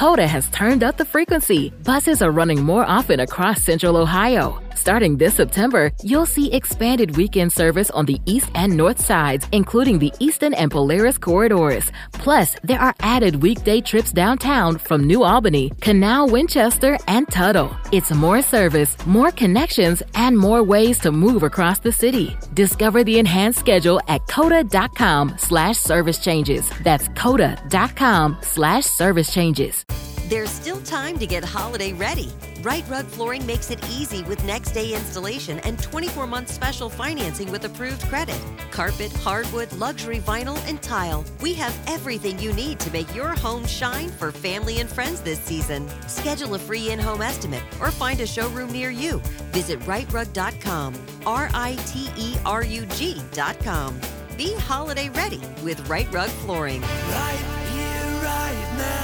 Coda has turned up the frequency. Buses are running more often across Central Ohio. Starting this September, you'll see expanded weekend service on the east and north sides, including the Eastern and Polaris corridors. Plus, there are added weekday trips downtown from New Albany, Canal, Winchester, and Tuttle. It's more service, more connections, and more ways to move across the city. Discover the enhanced schedule at coda.com/service changes. That's coda.com/service changes. There's still time to get holiday ready. Right Rug Flooring makes it easy with next day installation and 24-month special financing with approved credit. Carpet, hardwood, luxury vinyl, and tile. We have everything you need to make your home shine for family and friends this season. Schedule a free in-home estimate or find a showroom near you. Visit rightrug.com, RITERUG.com. Be holiday ready with Right Rug Flooring. Right here, right now.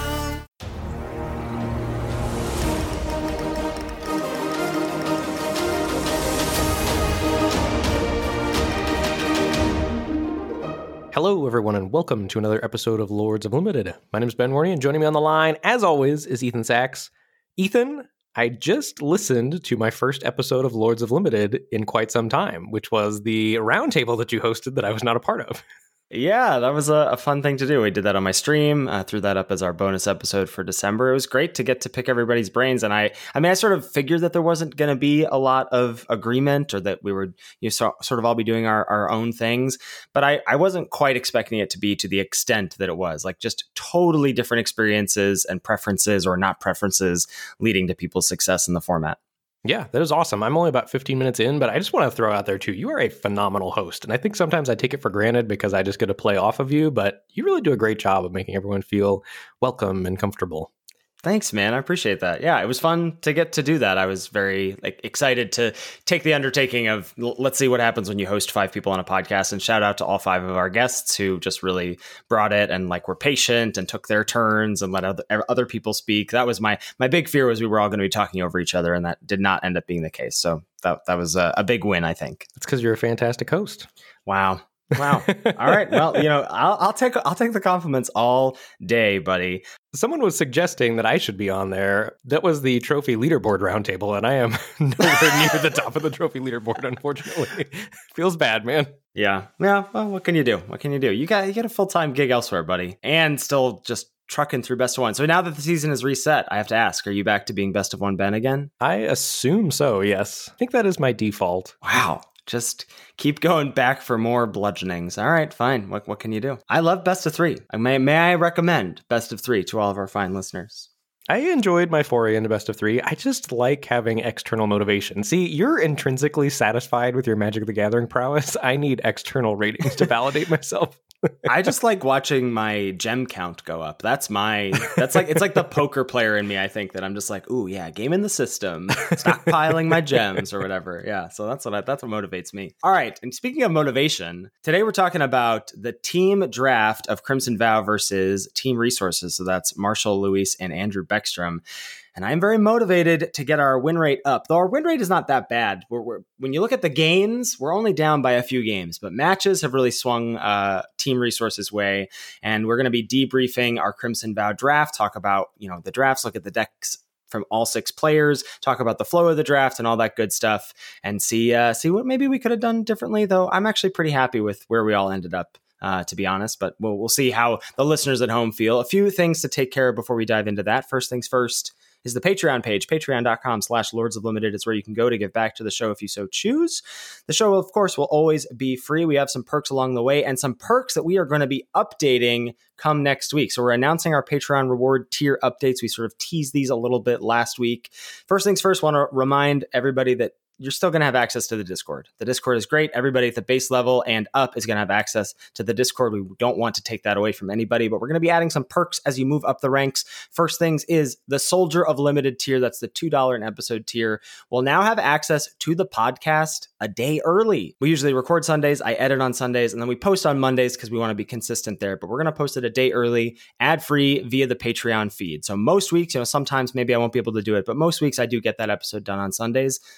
Hello, everyone, and welcome to another episode of Lords of Limited. My name is Ben Warney, and joining me on the line, as always, is Ethan Sachs. Ethan, I just listened to my first episode of Lords of Limited in quite some time, which was the roundtable that you hosted that I was not a part of. Yeah, that was a fun thing to do. We did that on my stream, threw that up as our bonus episode for December. It was great to get to pick everybody's brains. And I sort of figured that there wasn't going to be a lot of agreement or that we would sort of all be doing our own things. But I wasn't quite expecting it to be to the extent that it was, like just totally different experiences and preferences or not preferences leading to people's success in the format. Yeah, that is awesome. I'm only about 15 minutes in, but I just want to throw out there, too, you are a phenomenal host. And I think sometimes I take it for granted because I just get to play off of you, but you really do a great job of making everyone feel welcome and comfortable. Thanks, man. I appreciate that. Yeah, it was fun to get to do that. I was very excited to take the undertaking of let's see what happens when you host 5 people on a podcast, and shout out to all 5 of our guests who just really brought it and were patient and took their turns and let other people speak. That was my big fear, was we were all going to be talking over each other, and that did not end up being the case. So that was a big win, I think. It's because you're a fantastic host. Wow. All right. Well, I'll take the compliments all day, buddy. Someone was suggesting that I should be on there. That was the trophy leaderboard roundtable, and I am nowhere near the top of the trophy leaderboard, unfortunately. Feels bad, man. Yeah. Well, what can you do? You got a full-time gig elsewhere, buddy, and still just trucking through best of one. So now that the season is reset, I have to ask, are you back to being best of one Ben again? I assume so, yes. I think that is my default. Wow. Just keep going back for more bludgeonings. All right, fine. What can you do? I love best of 3. May I recommend best of 3 to all of our fine listeners? I enjoyed my foray into best of 3. I just like having external motivation. See, you're intrinsically satisfied with your Magic the Gathering prowess. I need external ratings to validate myself. I just like watching my gem count go up. It's like the poker player in me, I think, that I'm just like, ooh, yeah, game in the system, stockpiling my gems or whatever. Yeah, so that's what motivates me. All right, and speaking of motivation, today we're talking about the team draft of Crimson Vow versus Team Resources. So that's Marshall Lewis and Andrew Beckstrom. And I'm very motivated to get our win rate up, though our win rate is not that bad. When you look at the games, we're only down by a few games, but matches have really swung Team Resources' way. And we're going to be debriefing our Crimson Vow draft, talk about the drafts, look at the decks from all 6 players, talk about the flow of the draft and all that good stuff, and see what maybe we could have done differently. Though I'm actually pretty happy with where we all ended up. To be honest, but we'll see how the listeners at home feel. A few things to take care of before we dive into that. First things first is the Patreon page. Patreon.com/Lords of Limited is where you can go to give back to the show if you so choose. The show, of course, will always be free. We have some perks along the way and some perks that we are going to be updating come next week. So we're announcing our Patreon reward tier updates. We sort of teased these a little bit last week. First things first, want to remind everybody that you're still going to have access to the Discord. The Discord is great. Everybody at the base level and up is going to have access to the Discord. We don't want to take that away from anybody, but we're going to be adding some perks as you move up the ranks. First things is the Soldier of Limited tier. That's the $2 an episode tier. Will now have access to the podcast a day early. We usually record Sundays. I edit on Sundays, and then we post on Mondays because we want to be consistent there. But we're going to post it a day early, ad-free via the Patreon feed. So most weeks, sometimes maybe I won't be able to do it, but most weeks I do get that episode done on Sundays. And now you're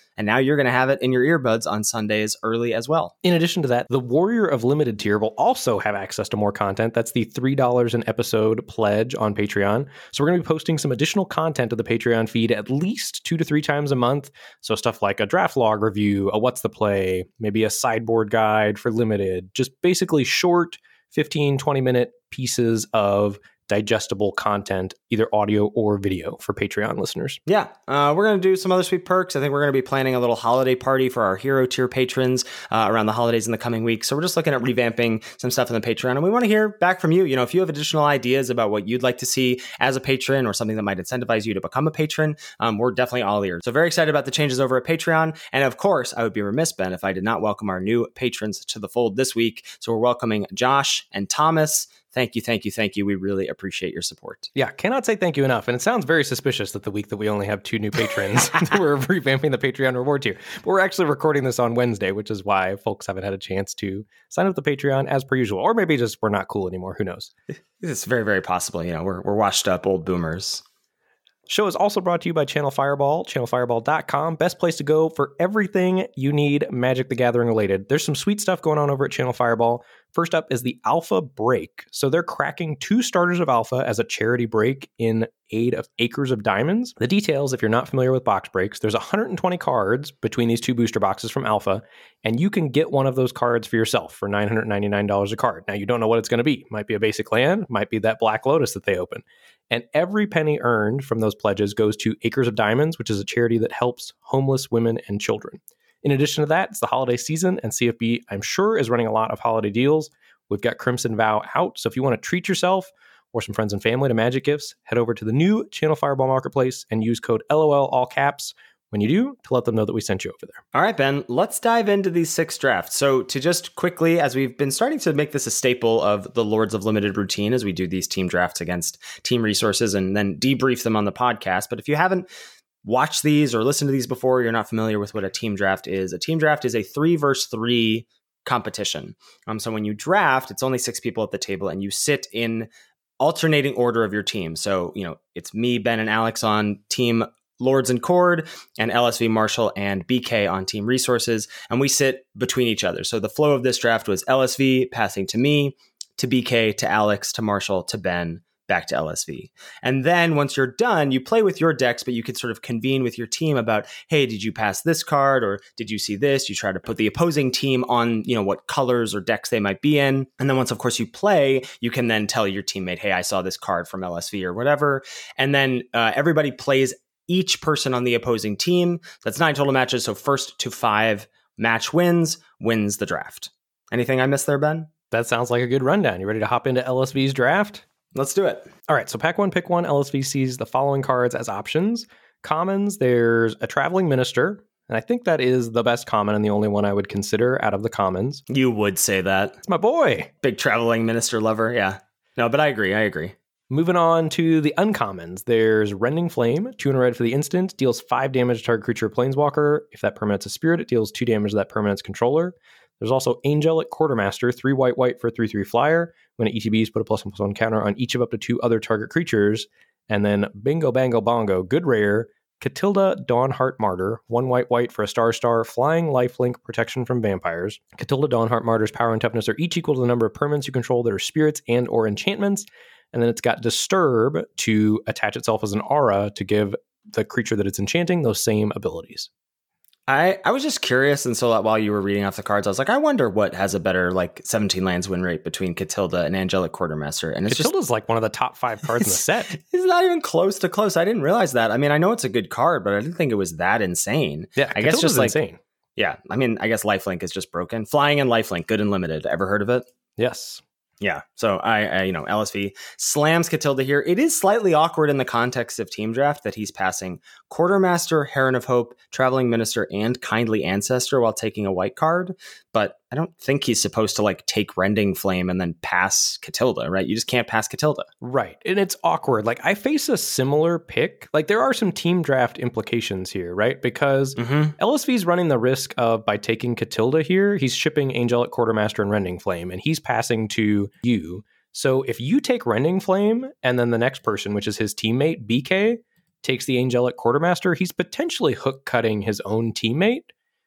you're going to have it in your earbuds on Sundays early as well. In addition to that, the Warrior of Limited tier will also have access to more content. That's the $3 an episode pledge on Patreon. So we're going to be posting some additional content to the Patreon feed at least 2 to 3 times a month. So stuff like a draft log review, a what's the play, maybe a sideboard guide for Limited, just basically short 15, 20-minute pieces of digestible content, either audio or video for Patreon listeners. Yeah, we're going to do some other sweet perks. I think we're going to be planning a little holiday party for our hero tier patrons around the holidays in the coming weeks. So we're just looking at revamping some stuff in the Patreon, and we want to hear back from you. You know, if you have additional ideas about what you'd like to see as a patron or something that might incentivize you to become a patron, we're definitely all ears. So very excited about the changes over at Patreon. And of course, I would be remiss, Ben, if I did not welcome our new patrons to the fold this week. So we're welcoming Josh and Thomas. Thank you. We really appreciate your support. Yeah, cannot say thank you enough. And it sounds very suspicious that the week that we only have 2 new patrons, we're revamping the Patreon reward tier. But we're actually recording this on Wednesday, which is why folks haven't had a chance to sign up the Patreon as per usual. Or maybe just we're not cool anymore. Who knows? It's very, very possible. You know, we're washed up old boomers. Show is also brought to you by Channel Fireball, channelfireball.com. Best place to go for everything you need Magic the Gathering related. There's some sweet stuff going on over at Channel Fireball. First up is the Alpha Break. So they're cracking 2 starters of Alpha as a charity break in aid of Acres of Diamonds. The details, if you're not familiar with box breaks, there's 120 cards between these 2 booster boxes from Alpha, and you can get one of those cards for yourself for $999 a card. Now, you don't know what it's going to be. Might be a basic land, might be that Black Lotus that they open. And every penny earned from those pledges goes to Acres of Diamonds, which is a charity that helps homeless women and children. In addition to that, it's the holiday season, and CFB, I'm sure, is running a lot of holiday deals. We've got Crimson Vow out, so if you want to treat yourself or some friends and family to magic gifts, head over to the new Channel Fireball Marketplace and use code LOL, all caps, when you do, to let them know that we sent you over there. All right, Ben, let's dive into these 6 drafts. So to just quickly, as we've been starting to make this a staple of the Lords of Limited routine as we do these team drafts against Team Resources and then debrief them on the podcast. But if you haven't watched these or listened to these before, you're not familiar with what a team draft is. A team draft is a 3 versus 3 competition. So when you draft, it's only 6 people at the table and you sit in alternating order of your team. So, you know, it's me, Ben, and Alex on team Lords and Cord, and LSV, Marshall, and BK on Team Resources, and we sit between each other. So the flow of this draft was LSV passing to me, to BK, to Alex, to Marshall, to Ben, back to LSV. And then once you're done, you play with your decks, but you could sort of convene with your team about, hey, did you pass this card? Or did you see this? You try to put the opposing team on, you know, what colors or decks they might be in. And then once, of course, you play, you can then tell your teammate, hey, I saw this card from LSV or whatever. And then everybody plays each person on the opposing team. That's 9 total matches. So 1st to 5 match wins the draft. Anything I missed there, Ben? That sounds like a good rundown. You ready to hop into LSV's draft? Let's do it. All right, so pack 1, pick 1. LSV sees the following cards as options. Commons, there's a Traveling Minister, and I think that is the best common and the only one I would consider out of the commons. You would say that. It's my boy. Big Traveling Minister lover, yeah. No, but I agree. Moving on to the uncommons, there's Rending Flame, 2 in red for the instant, deals 5 damage to target creature or planeswalker. If that permanent's a spirit, it deals 2 damage to that permanent's controller. There's also Angelic Quartermaster, 3 white for a 3/3 flyer. When it ETBs, put a +1/+1 counter on each of up to 2 other target creatures. And then Bingo Bango Bongo, good rare, Catilda Dawnheart Martyr, 1 white for a star, flying, lifelink, protection from vampires. Catilda Dawnheart Martyr's power and toughness are each equal to the number of permanents you control that are spirits and or enchantments. And then it's got Disturb to attach itself as an aura to give the creature that it's enchanting those same abilities. I was just curious, and so while you were reading off the cards, I was like, I wonder what has a better 17 lands win rate between Catilda and Angelic Quartermaster. And it's Catilda's like one of the top 5 cards in the set. It's not even close to close. I didn't realize that. I mean, I know it's a good card, but I didn't think it was that insane. Yeah, I guess just insane. Yeah, I mean, I guess Lifelink is just broken. Flying and Lifelink, good and limited. Ever heard of it? Yes. Yeah, so I LSV slams Catilda here. It is slightly awkward in the context of team draft that he's passing Quartermaster, Heron of Hope, Traveling Minister, and Kindly Ancestor while taking a white card. But I don't think he's supposed to take Rending Flame and then pass Catilda, right? You just can't pass Catilda. Right. And it's awkward. I face a similar pick. There are some team draft implications here, right? Because LSV's running the risk of, by taking Catilda here, he's shipping Angelic Quartermaster and Rending Flame, and he's passing to you. So if you take Rending Flame, and then the next person, which is his teammate, BK, takes the Angelic Quartermaster, he's potentially hook cutting his own teammate.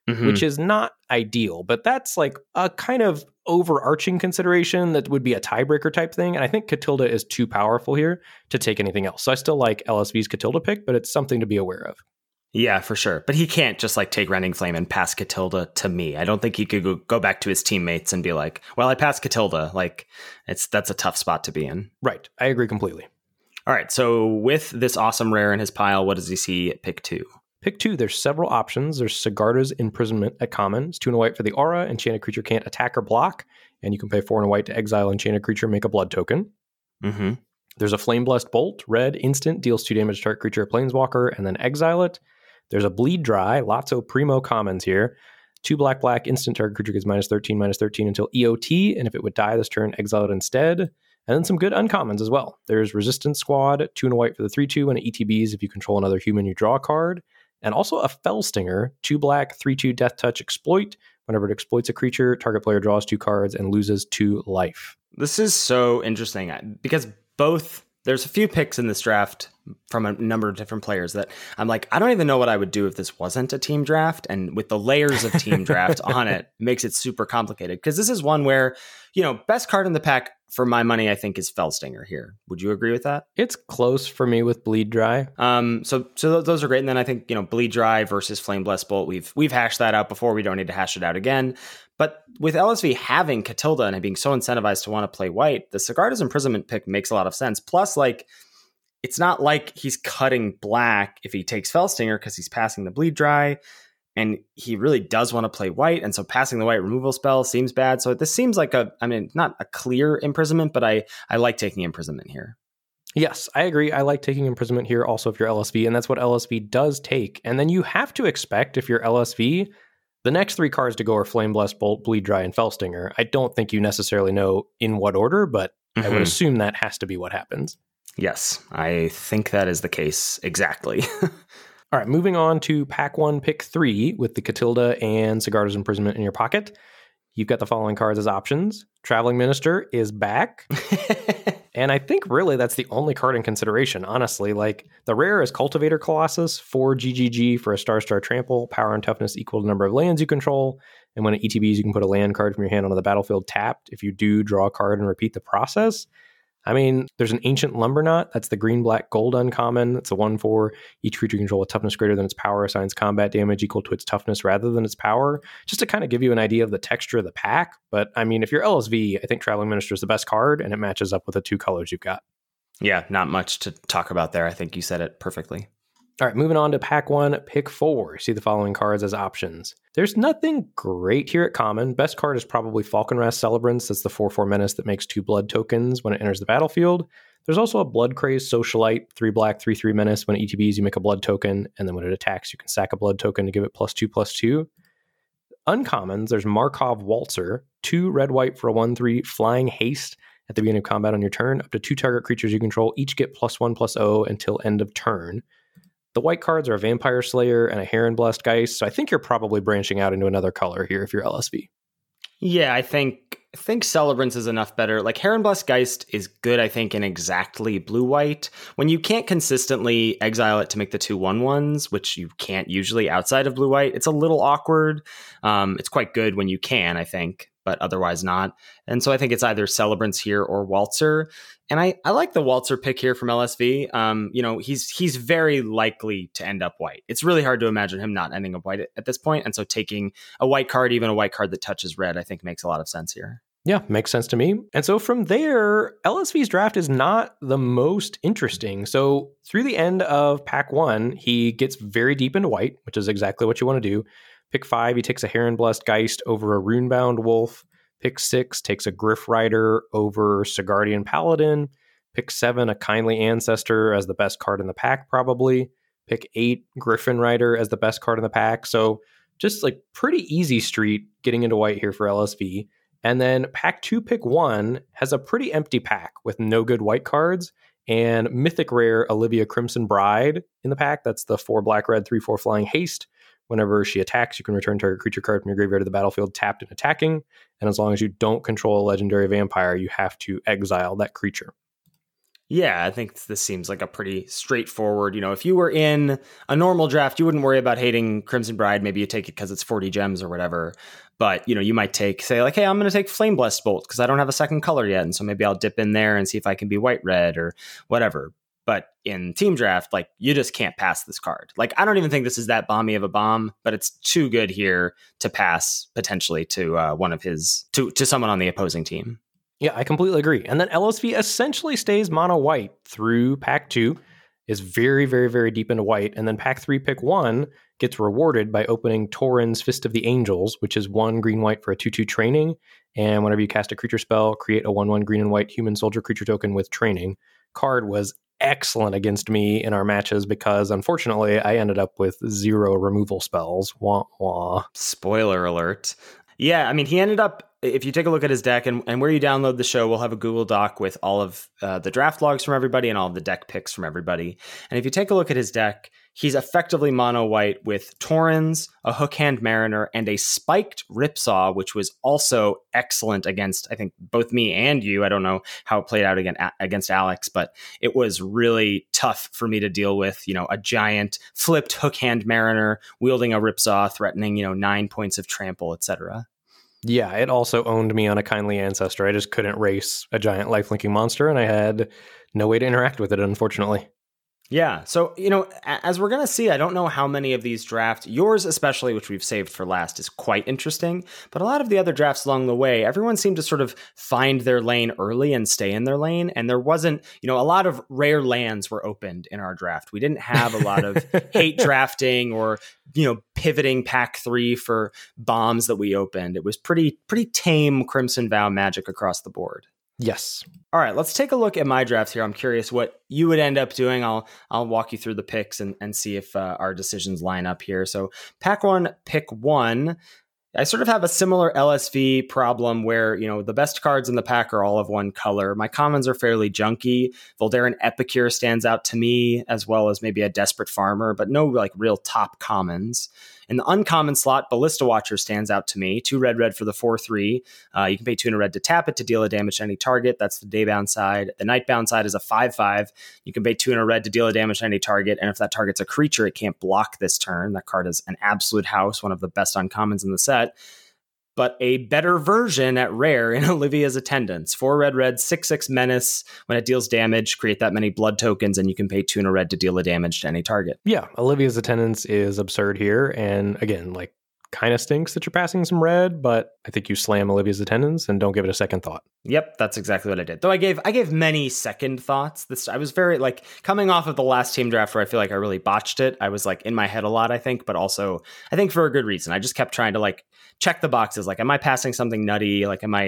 which is not ideal, but that's like a kind of overarching consideration that would be a tiebreaker type thing. And I think Katilda is too powerful here to take anything else. So I still like LSV's Katilda pick, but it's something to be aware of. Yeah, for sure. But he can't just like take Rending Flame and pass Katilda to me. I don't think he could go back to his teammates and be like, well, I passed Katilda. Like that's a tough spot to be in. Right. I agree completely. All right. So with this awesome rare in his pile, what does he see at pick 2? Pick 2, there's several options. There's Sigarda's Imprisonment at common. It's 2 and a white for the aura. Enchanted creature can't attack or block. And you can pay 4 and a white to exile enchanted creature, make a blood token. Mm-hmm. There's a Flame Blessed Bolt, red, instant, deals 2 damage to target creature or planeswalker, and then exile it. There's a Bleed Dry, lots of primo commons here. 2 black, instant, target creature gets -13 until EOT, and if it would die this turn, exile it instead. And then some good uncommons as well. There's Resistance Squad, 2 and a white for the 3/2, and ETBs. If you control another human, you draw a card. And also a Fellstinger, 2 black, 3/2 Death Touch exploit. Whenever it exploits a creature, target player draws 2 cards and loses 2 life. This is so interesting because there's a few picks in this draft from a number of different players that I'm like, I don't even know what I would do if this wasn't a team draft. And with the layers of team draft on it, makes it super complicated. Because this is one where, best card in the pack for my money, I think, is Fellstinger here. Would you agree with that? It's close for me with Bleed Dry. So those are great. And then I think, Bleed Dry versus Flame Blessed Bolt, we've hashed that out before. We don't need to hash it out again. But with LSV having Katilda and being so incentivized to want to play white, the Sigarda's Imprisonment pick makes a lot of sense. Plus, like, it's not like he's cutting black if he takes Fellstinger because he's passing the Bleed Dry. And he really does want to play white. And so passing the white removal spell seems bad. So this seems like not a clear imprisonment, but I like taking imprisonment here. Yes, I agree. I like taking imprisonment here also if you're LSV. And that's what LSV does take. And then you have to expect if you're LSV, the next 3 cards to go are Flame Blessed Bolt, Bleed Dry, and Fellstinger. I don't think you necessarily know in what order, but I would assume that has to be what happens. Yes, I think that is the case exactly. All right, moving on to pack 1, pick 3 with the Katilda and Sigarda's Imprisonment in your pocket. You've got the following cards as options. Traveling Minister is back. And I think really that's the only card in consideration, honestly. Like, the rare is Cultivator Colossus, 4 GGG for a star trample, power and toughness equal to number of lands you control. And when it ETBs, you can put a land card from your hand onto the battlefield tapped. If you do, draw a card and repeat the process. I mean, there's an Ancient Lumberknot. That's the green, black, gold uncommon. It's a 1/4. Each creature you control with toughness greater than its power assigns combat damage equal to its toughness rather than its power. Just to kind of give you an idea of the texture of the pack. But I mean, if you're LSV, I think Traveling Minister is the best card, and it matches up with the 2 colors you've got. Yeah, not much to talk about there. I think you said it perfectly. All right, moving on to pack 1, pick 4. See the following cards as options. There's nothing great here at common. Best card is probably Falkenrath Celebrants. That's the 4/4 menace that makes 2 blood tokens when it enters the battlefield. There's also a Blood Crazed Socialite, 3 black, 3/3 menace. When it ETBs, you make a blood token, and then when it attacks, you can sack a blood token to give it +2/+2. Uncommons, there's Markov Waltzer, 2 red-white for a 1/3 flying haste. At the beginning of combat on your turn, up to 2 target creatures you control each get +1/+0 until end of turn. The white cards are a Vampire Slayer and a Heron Blessed Geist, so I think you're probably branching out into another color here if you're LSV. Yeah, I think Celebrants is enough better. Like, Heron Blessed Geist is good, I think, in exactly blue-white. When you can't consistently exile it to make the 2 1/1s, which you can't usually outside of blue-white, it's a little awkward. It's quite good when you can, I think, but otherwise not. And so I think it's either Celebrants here or Waltzer. And I like the Waltzer pick here from LSV. He's very likely to end up white. It's really hard to imagine him not ending up white at this point. And so taking a white card, even a white card that touches red, I think makes a lot of sense here. Yeah, makes sense to me. And so from there, LSV's draft is not the most interesting. So through the end of pack 1, he gets very deep into white, which is exactly what you want to do. Pick 5, he takes a Heron Blessed Geist over a Runebound Wolf. Pick 6 takes a Gryff Rider over Sigardian Paladin. Pick 7, a Kindly Ancestor as the best card in the pack, probably. Pick 8, Griffin Rider as the best card in the pack. So just like pretty easy street getting into white here for LSV. And then pack 2, pick 1 has a pretty empty pack with no good white cards. And mythic rare Olivia Crimson Bride in the pack. That's the 4 black, red, 3/4 flying haste. Whenever she attacks, you can return target creature card from your graveyard to the battlefield tapped and attacking. And as long as you don't control a legendary vampire, you have to exile that creature. Yeah, I think this seems like a pretty straightforward, if you were in a normal draft, you wouldn't worry about hating Crimson Bride. Maybe you take it because it's 40 gems or whatever. But, you might say like, hey, I'm going to take Flame Blessed Bolt because I don't have a second color yet. And so maybe I'll dip in there and see if I can be white-red or whatever. But in team draft, like, you just can't pass this card. Like, I don't even think this is that bomby of a bomb, but it's too good here to pass potentially to to someone on the opposing team. Yeah, I completely agree. And then LSV essentially stays mono white through pack 2, is very, very, very deep into white. And then pack 3, pick 1 gets rewarded by opening Tauren's Fist of the Angels, which is 1 green-white for a 2/2 training. And whenever you cast a creature spell, create a 1/1 green and white human soldier creature token with training. Card was excellent against me in our matches because, unfortunately, I ended up with 0 removal spells. Wah, wah. Spoiler alert. Yeah, I mean, he ended up, if you take a look at his deck and where you download the show, we'll have a Google Doc with all of the draft logs from everybody and all of the deck picks from everybody. And if you take a look at his deck, he's effectively mono white with Tauren's, a Hookhand Mariner, and a spiked Ripsaw, which was also excellent against, I think, both me and you. I don't know how it played out against Alex, but it was really tough for me to deal with, a giant flipped Hookhand Mariner wielding a Ripsaw, threatening, 9 points of trample, etc. Yeah, it also owned me on a Kindly Ancestor. I just couldn't race a giant lifelinking monster, and I had no way to interact with it, unfortunately. Yeah, so, as we're going to see, I don't know how many of these drafts, yours especially, which we've saved for last, is quite interesting. But a lot of the other drafts along the way, everyone seemed to sort of find their lane early and stay in their lane. And there wasn't, a lot of rare lands were opened in our draft. We didn't have a lot of hate drafting or, pivoting pack 3 for bombs that we opened. It was pretty tame Crimson Vow magic across the board. Yes. All right, let's take a look at my draft here. I'm curious what you would end up doing. I'll walk you through the picks and see if our decisions line up here. So pack 1, pick 1. I sort of have a similar LSV problem where, the best cards in the pack are all of one color. My commons are fairly junky. Voldaren Epicure stands out to me, as well as maybe a Desperate Farmer, but no like real top commons. In the uncommon slot, Ballista Watcher stands out to me. 2 red for the 4/3. You can pay 2 and a red to tap it to deal a damage to any target. That's the daybound side. The nightbound side is a 5/5. You can pay 2 and a red to deal a damage to any target. And if that target's a creature, it can't block this turn. That card is an absolute house, one of the best uncommons in the set. But a better version at rare in Olivia's Attendants. 4 red, 6/6 menace. When it deals damage, create that many blood tokens, and you can pay 2 and a red to deal a damage to any target. Yeah, Olivia's Attendants is absurd here. And again, like, kind of stinks that you're passing some red, but I think you slam Olivia's Attendants and don't give it a second thought. Yep, that's exactly what I did. Though I gave many second thoughts. I was very coming off of the last team draft where I feel like I really botched it. I was in my head a lot, I think, but also I think for a good reason. I just kept trying to check the boxes. Am I passing something nutty? What am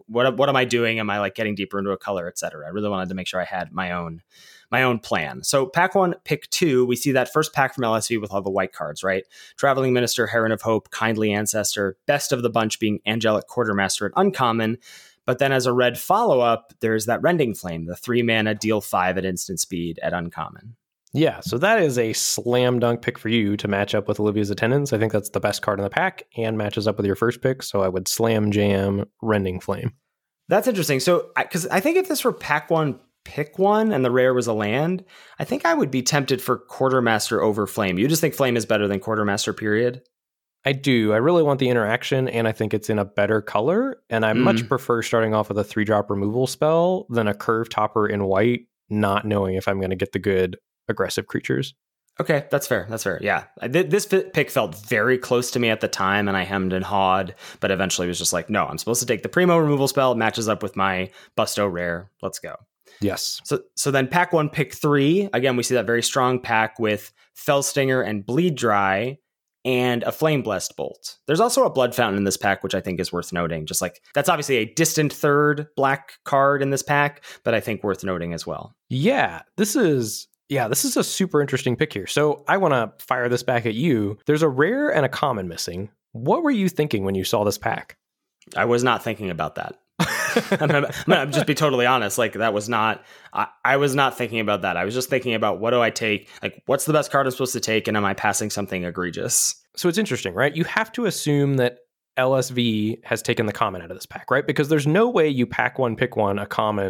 I doing? Am I getting deeper into a color, etc.? I really wanted to make sure I had my own plan. So pack 1, pick 2, we see that first pack from LSV with all the white cards, right? Traveling Minister, Heron of Hope, Kindly Ancestor, best of the bunch being Angelic Quartermaster at uncommon. But then as a red follow-up, there's that Rending Flame, the 3 mana, deal 5 at instant speed at uncommon. Yeah, so that is a slam dunk pick for you to match up with Olivia's Attendants. I think that's the best card in the pack and matches up with your first pick. So I would slam jam Rending Flame. That's interesting. So, because I think if this were pack 1, pick 1 and the rare was a land, I think I would be tempted for Quartermaster over Flame. You just think Flame is better than Quartermaster, period? I do. I really want the interaction, and I think it's in a better color. And I much prefer starting off with a 3-drop removal spell than a Curve Topper in white, not knowing if I'm going to get the good aggressive creatures. Okay, that's fair. Yeah. This pick felt very close to me at the time, and I hemmed and hawed, but eventually was just no, I'm supposed to take the Primo removal spell. It matches up with my Busto rare. Let's go. Yes. So then pack 1, pick 3. Again, we see that very strong pack with Fellstinger and Bleed Dry and a Flame Blessed Bolt. There's also a Blood Fountain in this pack, which I think is worth noting. Just that's obviously a distant third black card in this pack, but I think worth noting as well. Yeah, this is a super interesting pick here. So I want to fire this back at you. There's a rare and a common missing. What were you thinking when you saw this pack? I was not thinking about that. I'm gonna just be totally honest. That was not. I was not thinking about that. I was just thinking about what do I take? What's the best card I'm supposed to take, and am I passing something egregious? So it's interesting, right? You have to assume that LSV has taken the common out of this pack, right? Because there's no way you pack 1, pick 1, a common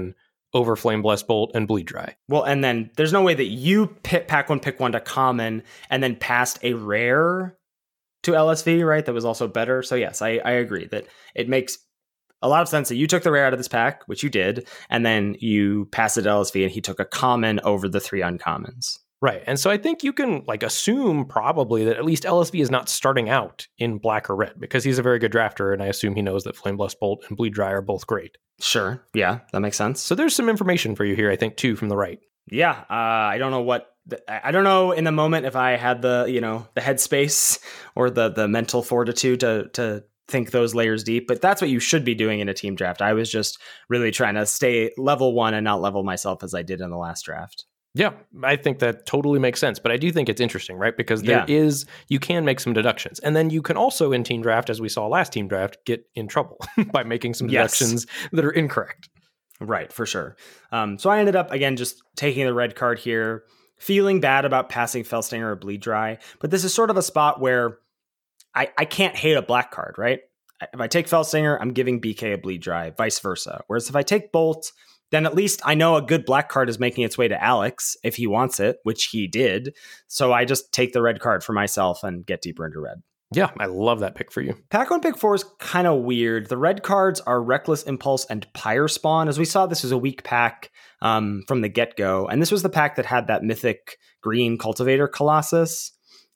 over Flame Blessed Bolt and Bleed Dry. Well, and then there's no way that you pack one, pick one to common, and then passed a rare to LSV, right? That was also better. So yes, I agree that it makes a lot of sense that you took the rare out of this pack, which you did, and then you passed it to LSV, and he took a common over the 3 uncommons. Right. And so I think you can assume probably that at least LSV is not starting out in black or red, because he's a very good drafter, and I assume he knows that Flame Blessed Bolt and Bleed Dry are both great. Sure. Yeah, that makes sense. So there's some information for you here, I think, too, from the right. Yeah. I don't know I don't know in the moment if I had the headspace or the mental fortitude to think those layers deep, but that's what you should be doing in a team draft. I was just really trying to stay level 1 and not level myself as I did in the last draft. Yeah, I think that totally makes sense. But I do think it's interesting, right? Because you can make some deductions. And then you can also in team draft, as we saw last team draft, get in trouble by making some deductions that are incorrect. Right, for sure. So I ended up, again, just taking the red card here, feeling bad about passing Fellstinger or Bleed Dry. But this is sort of a spot where I can't hate a black card, right? If I take Fellstinger, I'm giving BK a Bleed Dry, vice versa. Whereas if I take Bolt, then at least I know a good black card is making its way to Alex if he wants it, which he did. So I just take the red card for myself and get deeper into red. Yeah, I love that pick for you. Pack 1, pick 4 is kind of weird. The red cards are Reckless Impulse and Pyre Spawn. As we saw, this was a weak pack from the get-go. And this was the pack that had that mythic green Cultivator Colossus.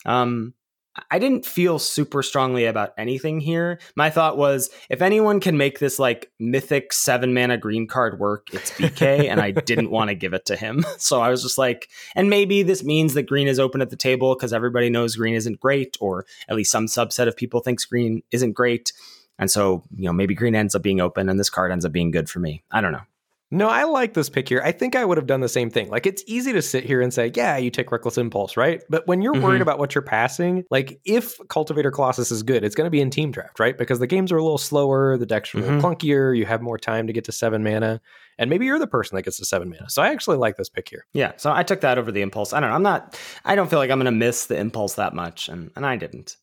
I didn't feel super strongly about anything here. My thought was, if anyone can make this mythic 7-mana green card work, it's BK, and I didn't want to give it to him. So I was just and maybe this means that green is open at the table because everybody knows green isn't great, or at least some subset of people thinks green isn't great. And so, maybe green ends up being open and this card ends up being good for me. I don't know. No, I like this pick here. I think I would have done the same thing. It's easy to sit here and say, yeah, you take Reckless Impulse, right? But when you're worried about what you're passing, if Cultivator Colossus is good, it's going to be in team draft, right? Because the games are a little slower, the decks are a little clunkier, you have more time to get to 7 mana, and maybe you're the person that gets to 7 mana. So I actually like this pick here. Yeah, so I took that over the Impulse. I don't know. I don't feel like I'm going to miss the Impulse that much, and I didn't.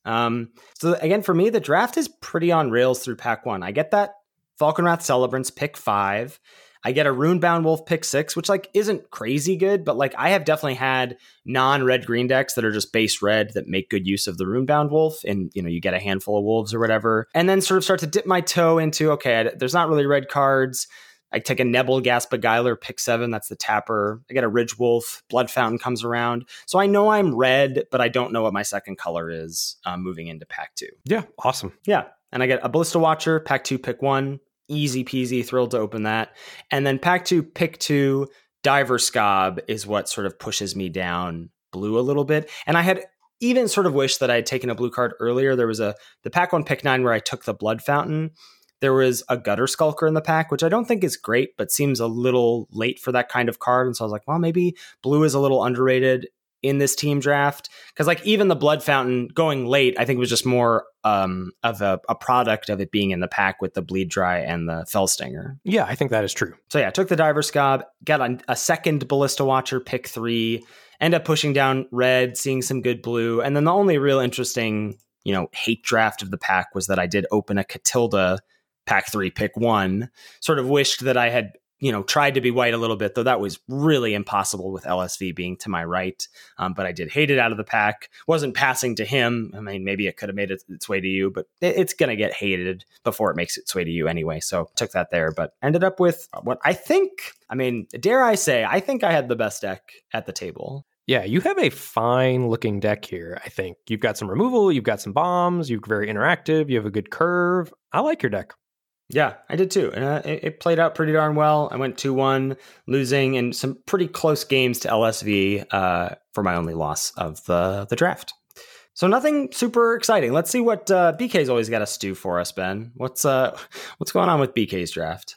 So again, for me, the draft is pretty on rails through pack 1. I get that Falkenrath Celebrants pick 5. I get a Runebound Wolf pick 6, which isn't crazy good, but I have definitely had non-red green decks that are just base red that make good use of the Runebound Wolf, and you get a handful of wolves or whatever, and then sort of start to dip my toe into, okay, there's not really red cards. I take a Nebelgast Beguiler pick 7, that's the tapper. I get a Ridge Wolf, Blood Fountain comes around. So I know I'm red, but I don't know what my second color is moving into pack 2. Yeah, awesome. Yeah, and I get a Ballista Watcher, pack 2, pick 1. Easy peasy, thrilled to open that. And then pack 2, pick 2, Diver Scob is what sort of pushes me down blue a little bit. And I had even sort of wished that I had taken a blue card earlier. There was the pack 1, pick 9 where I took the Blood Fountain. There was a Gutter Skulker in the pack, which I don't think is great, but seems a little late for that kind of card. And so I was like, well, maybe blue is a little underrated in this team draft, because even the Blood Fountain going late, I think was just more of a product of it being in the pack with the Bleed Dry and the Fellstinger. Yeah, I think that is true. So yeah, I took the Diver Scob, got a second Ballista Watcher, pick 3, end up pushing down red, seeing some good blue, and then the only real interesting hate draft of the pack was that I did open a Catilda pack 3, pick 1. Sort of wished that I had tried to be white a little bit, though that was really impossible with LSV being to my right. But I did hate it out of the pack. Wasn't passing to him. I mean, maybe it could have made its way to you, but it's going to get hated before it makes its way to you anyway. So took that there, but ended up with what I think, dare I say, I think I had the best deck at the table. Yeah, you have a fine looking deck here, I think. You've got some removal, you've got some bombs, you're very interactive, you have a good curve. I like your deck. Yeah, I did too. And it played out pretty darn well. I went 2-1, losing in some pretty close games to LSV for my only loss of the draft. So nothing super exciting. Let's see what BK's always got to stew for us, Ben. What's going on with BK's draft?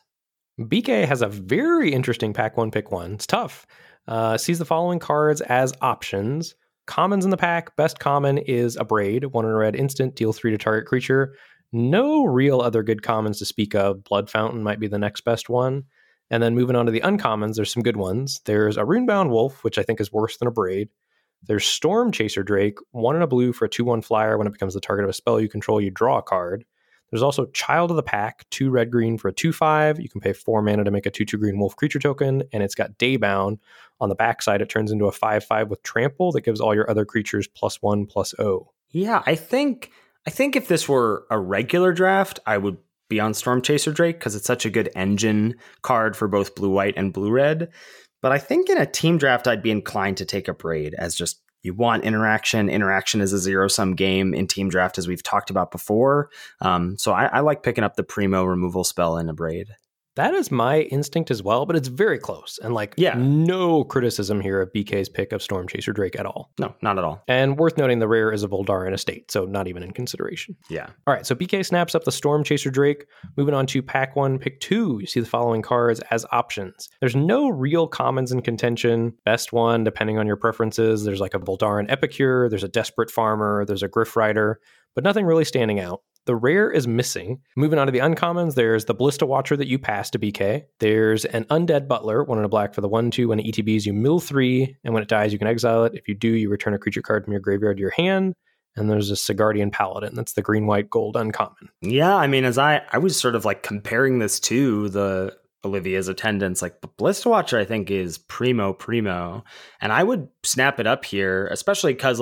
BK has a very interesting pack 1, pick 1. It's tough. Sees the following cards as options. Commons in the pack. Best common is Abrade. 1 in a red instant. Deal 3 to target creature. No real other good commons to speak of. Blood Fountain might be the next best one. And then moving on to the uncommons, there's some good ones. There's a Runebound Wolf, which I think is worse than Abrade. There's Storm Chaser Drake, 1 in a blue for a 2/1 flyer. When it becomes the target of a spell you control, you draw a card. There's also Child of the Pack, 2 red-green for a 2/5. You can pay 4 mana to make a 2/2 green wolf creature token, and it's got Daybound. On the backside, it turns into a 5/5 with Trample that gives all your other creatures +1/+0. Yeah, I think if this were a regular draft, I would be on Stormchaser Drake because it's such a good engine card for both blue-white and blue-red. But I think in a team draft, I'd be inclined to take Abrade as just you want interaction. Interaction is a zero-sum game in team draft, as we've talked about before. So I like picking up the Primo removal spell in Abrade. That is my instinct as well, but it's very close. And no criticism here of BK's pick of Stormchaser Drake at all. No, not at all. And worth noting, the rare is a Voldaren Estate, so not even in consideration. Yeah. All right, so BK snaps up the Stormchaser Drake. Moving on to pack 1, pick 2. You see the following cards as options. There's no real commons in contention. Best one, depending on your preferences. There's like a Voldaren Epicure, there's a Desperate Farmer, there's a Gryff Rider, but nothing really standing out. The rare is missing. Moving on to the uncommons, there's the Ballista Watcher that you pass to BK. There's an Undead Butler, 1 and a black for the 1/2. When it ETBs, you mill 3, and when it dies, you can exile it. If you do, you return a creature card from your graveyard to your hand. And there's a Sigardian Paladin. That's the green, white, gold uncommon. Yeah, I mean, as I was sort of like comparing this to the Olivia's Attendants, like Ballista Watcher, I think is primo. And I would snap it up here, especially because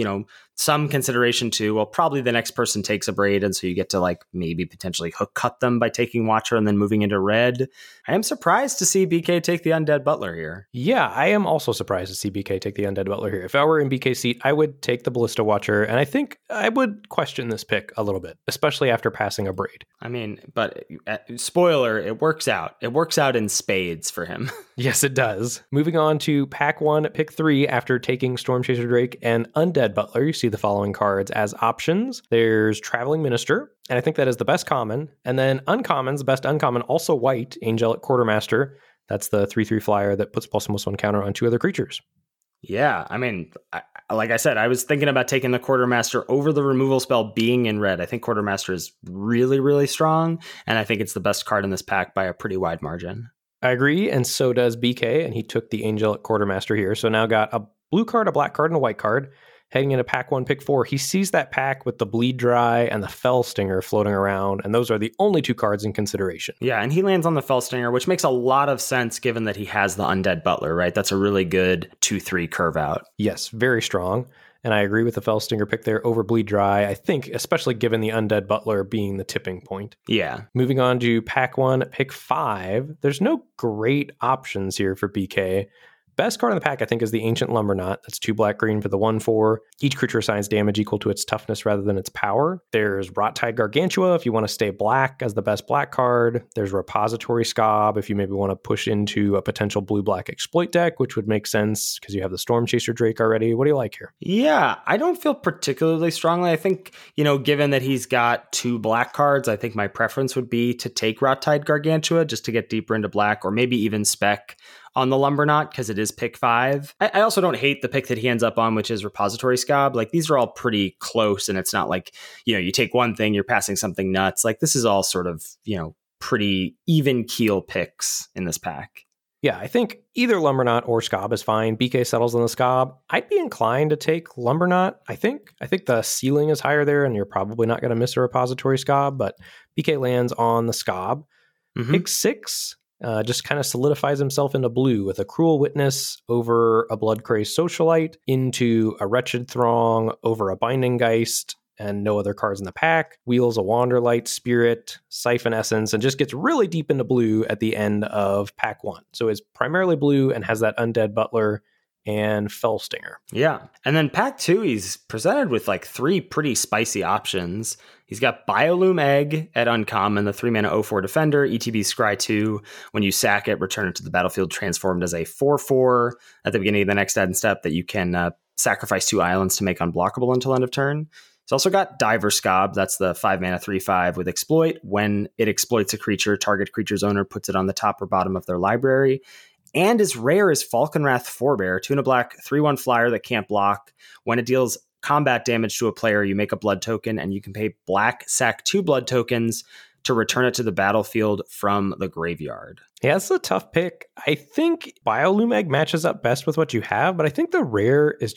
some consideration to, well, probably the next person takes Abrade, and so you get to maybe potentially hook cut them by taking Watcher and then moving into red. I am surprised to see BK take the Undead Butler here. Yeah, I am also surprised to see BK take the Undead Butler here. If I were in BK's seat, I would take the Ballista Watcher, and I think I would question this pick a little bit, especially after passing Abrade. I mean, but spoiler, it works out. It works out in spades for him. Yes, it does. Moving on to pack 1, pick 3, after taking Stormchaser Drake and Undead Butler, you see the following cards as options. There's Traveling Minister, and I think that is the best common. And then uncommons, the best uncommon, also white, Angelic Quartermaster. That's the 3/3 flyer that puts +1/+1 counter on 2 other creatures. Yeah, I mean, like I said, I was thinking about taking the Quartermaster over the removal spell being in red. I think Quartermaster is really, really strong, and I think it's the best card in this pack by a pretty wide margin. I agree, and so does BK, and he took the Angelic Quartermaster here. So now got a blue card, a black card, and a white card. Heading into pack 1, pick 4, he sees that pack with the Bleed Dry and the Fell Stinger floating around, and those are the only 2 cards in consideration. Yeah, and he lands on the Fell Stinger, which makes a lot of sense given that he has the Undead Butler, right? That's a really good 2/3 curve out. Yes, very strong. And I agree with the Fell Stinger pick there over Bleed Dry, I think, especially given the Undead Butler being the tipping point. Yeah. Moving on to pack 1, pick 5. There's no great options here for BK. Best card in the pack, I think, is the Ancient Lumberknot. That's 2 black-green for the 1/4. Each creature assigns damage equal to its toughness rather than its power. There's Rottide Gargantua if you want to stay black as the best black card. There's Repository Scob if you maybe want to push into a potential blue-black exploit deck, which would make sense because you have the Stormchaser Drake already. What do you like here? Yeah, I don't feel particularly strongly. I think, given that he's got 2 black cards, I think my preference would be to take Rottide Gargantua just to get deeper into black, or maybe even spec on the Lumberknot because it is pick 5. I also don't hate the pick that he ends up on, which is Repository Scob. These are all pretty close, and it's not like, you take one thing, you're passing something nuts. This is all sort of, pretty even keel picks in this pack. Yeah, I think either Lumberknot or Scob is fine. BK settles on the Scob. I'd be inclined to take Lumberknot, I think. I think the ceiling is higher there, and you're probably not going to miss a Repository Scob, but BK lands on the Scob. Mm-hmm. Pick 6. Just kind of solidifies himself into blue with a Cruel Witness over a Bloodcrazed Socialite, into a Wretched Throng over a Binding Geist, and no other cards in the pack. Wheels a Wanderlight Spirit, Siphon Essence, and just gets really deep into blue at the end of pack 1. So it's primarily blue and has that Undead Butler and Fell Stinger. Yeah. And then pack 2, he's presented with 3 pretty spicy options. He's got Biolume Egg at uncommon, the 3-mana 0/4 defender, ETB Scry 2. When you sack it, return it to the battlefield transformed as a 4/4 at the beginning of the next end step that you can sacrifice 2 islands to make unblockable until end of turn. He's also got Diver Scob. That's the 5-mana 3/5 with exploit. When it exploits a creature, target creature's owner puts it on the top or bottom of their library. And as rare as Falconwrath Forebear, 2 and a black, 3/1 flyer that can't block. When it deals combat damage to a player, you make a blood token, and you can pay black, sack 2 blood tokens to return it to the battlefield from the graveyard. Yeah, it's a tough pick. I think Biolume Egg matches up best with what you have, but I think the rare is just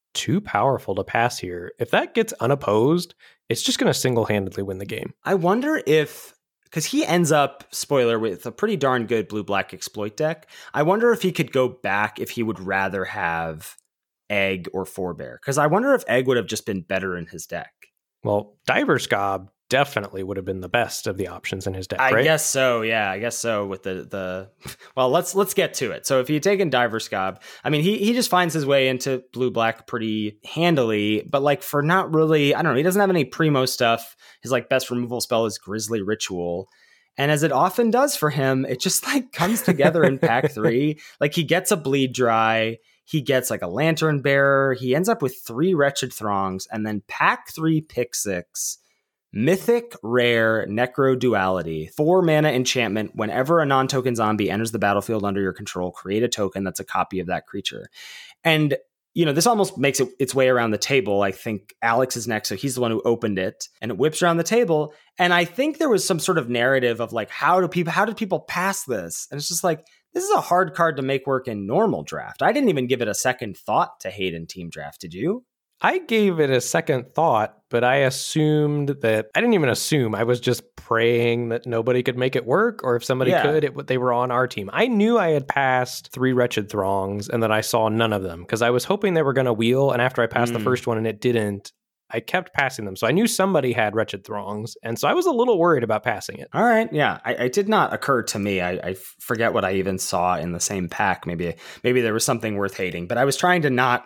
too powerful to pass here. If that gets unopposed, it's just going to single-handedly win the game. I wonder if, because he ends up, spoiler, with a pretty darn good blue-black exploit deck. I wonder if he could go back if he would rather have Egg or Forebear. Because I wonder if Egg would have just been better in his deck. Well, Diverscob definitely would have been the best of the options in his deck, right? I guess so. Yeah, I guess so. With the well, let's get to it. So if you take in Diverscob, I mean, he just finds his way into blue black pretty handily, but like for not really, I don't know. He doesn't have any primo stuff. His like best removal spell is Grisly Ritual, and as it often does for him, it just like comes together in pack 3. Like he gets a Bleed Dry. He gets like a Lantern Bearer. He ends up with 3 Wretched Throngs, and then pack 3, pick 6. Mythic Rare Necro Duality, 4 mana enchantment. Whenever a non-token zombie enters the battlefield under your control, create a token that's a copy of that creature. And, you know, this almost makes its way around the table. I think Alex is next, so he's the one who opened it, and it whips around the table. And I think there was some sort of narrative of like, how did people pass this? And it's just like, this is a hard card to make work in normal draft. I didn't even give it a second thought to hate in team draft. Did you? I gave it a second thought, but I assumed that I didn't even assume. I was just praying that nobody could make it work, or if somebody could, they were on our team. I knew I had passed 3 Wretched Throngs and that I saw none of them because I was hoping they were going to wheel. And after I passed the first one and it didn't, I kept passing them. So I knew somebody had Wretched Throngs. And so I was a little worried about passing it. All right. Yeah. I did not occur to me. I forget what I even saw in the same pack. Maybe there was something worth hating, but I was trying to not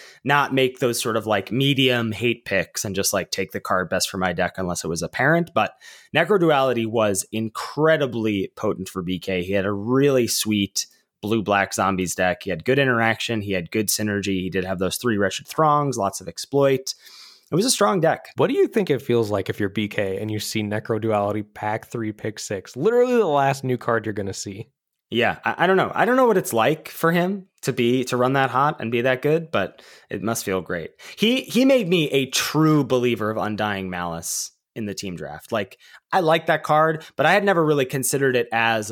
make those sort of like medium hate picks and just like take the card best for my deck unless it was apparent. But Necro Duality was incredibly potent for BK. He had a really sweet blue-black zombies deck. He had good interaction. He had good synergy. He did have those 3 Wretched Throngs, lots of exploit. It was a strong deck. What do you think it feels like if you're BK and you see Necro Duality pack 3, pick 6? Literally the last new card you're going to see. Yeah, I don't know. I don't know what it's like for him to run that hot and be that good, but it must feel great. He made me a true believer of Undying Malice in the team draft. Like, I like that card, but I had never really considered it as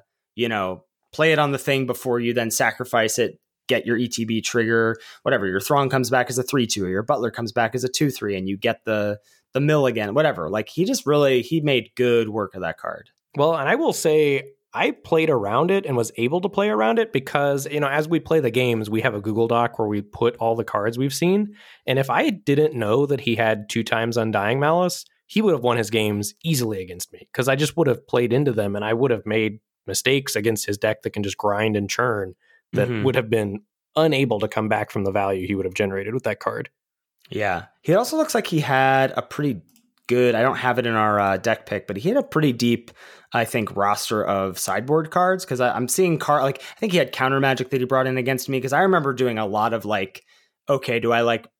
play it on the thing before you then sacrifice it, get your ETB trigger, whatever. Your Throng comes back as a 3/2, or your Butler comes back as a 2/3, and you get the mill again, whatever. Like, he made good work of that card. Well, and I will say, I played around it and was able to play around it because, as we play the games, we have a Google Doc where we put all the cards we've seen. And if I didn't know that he had 2 times Undying Malice, he would have won his games easily against me because I just would have played into them and I would have made mistakes against his deck that can just grind and churn that would have been unable to come back from the value he would have generated with that card. Yeah. He also looks like he had a pretty good, I don't have it in our deck pick, but he had a pretty deep, I think, roster of sideboard cards because I'm seeing I think he had Counter Magic that he brought in against me because I remember doing a lot of like, okay, do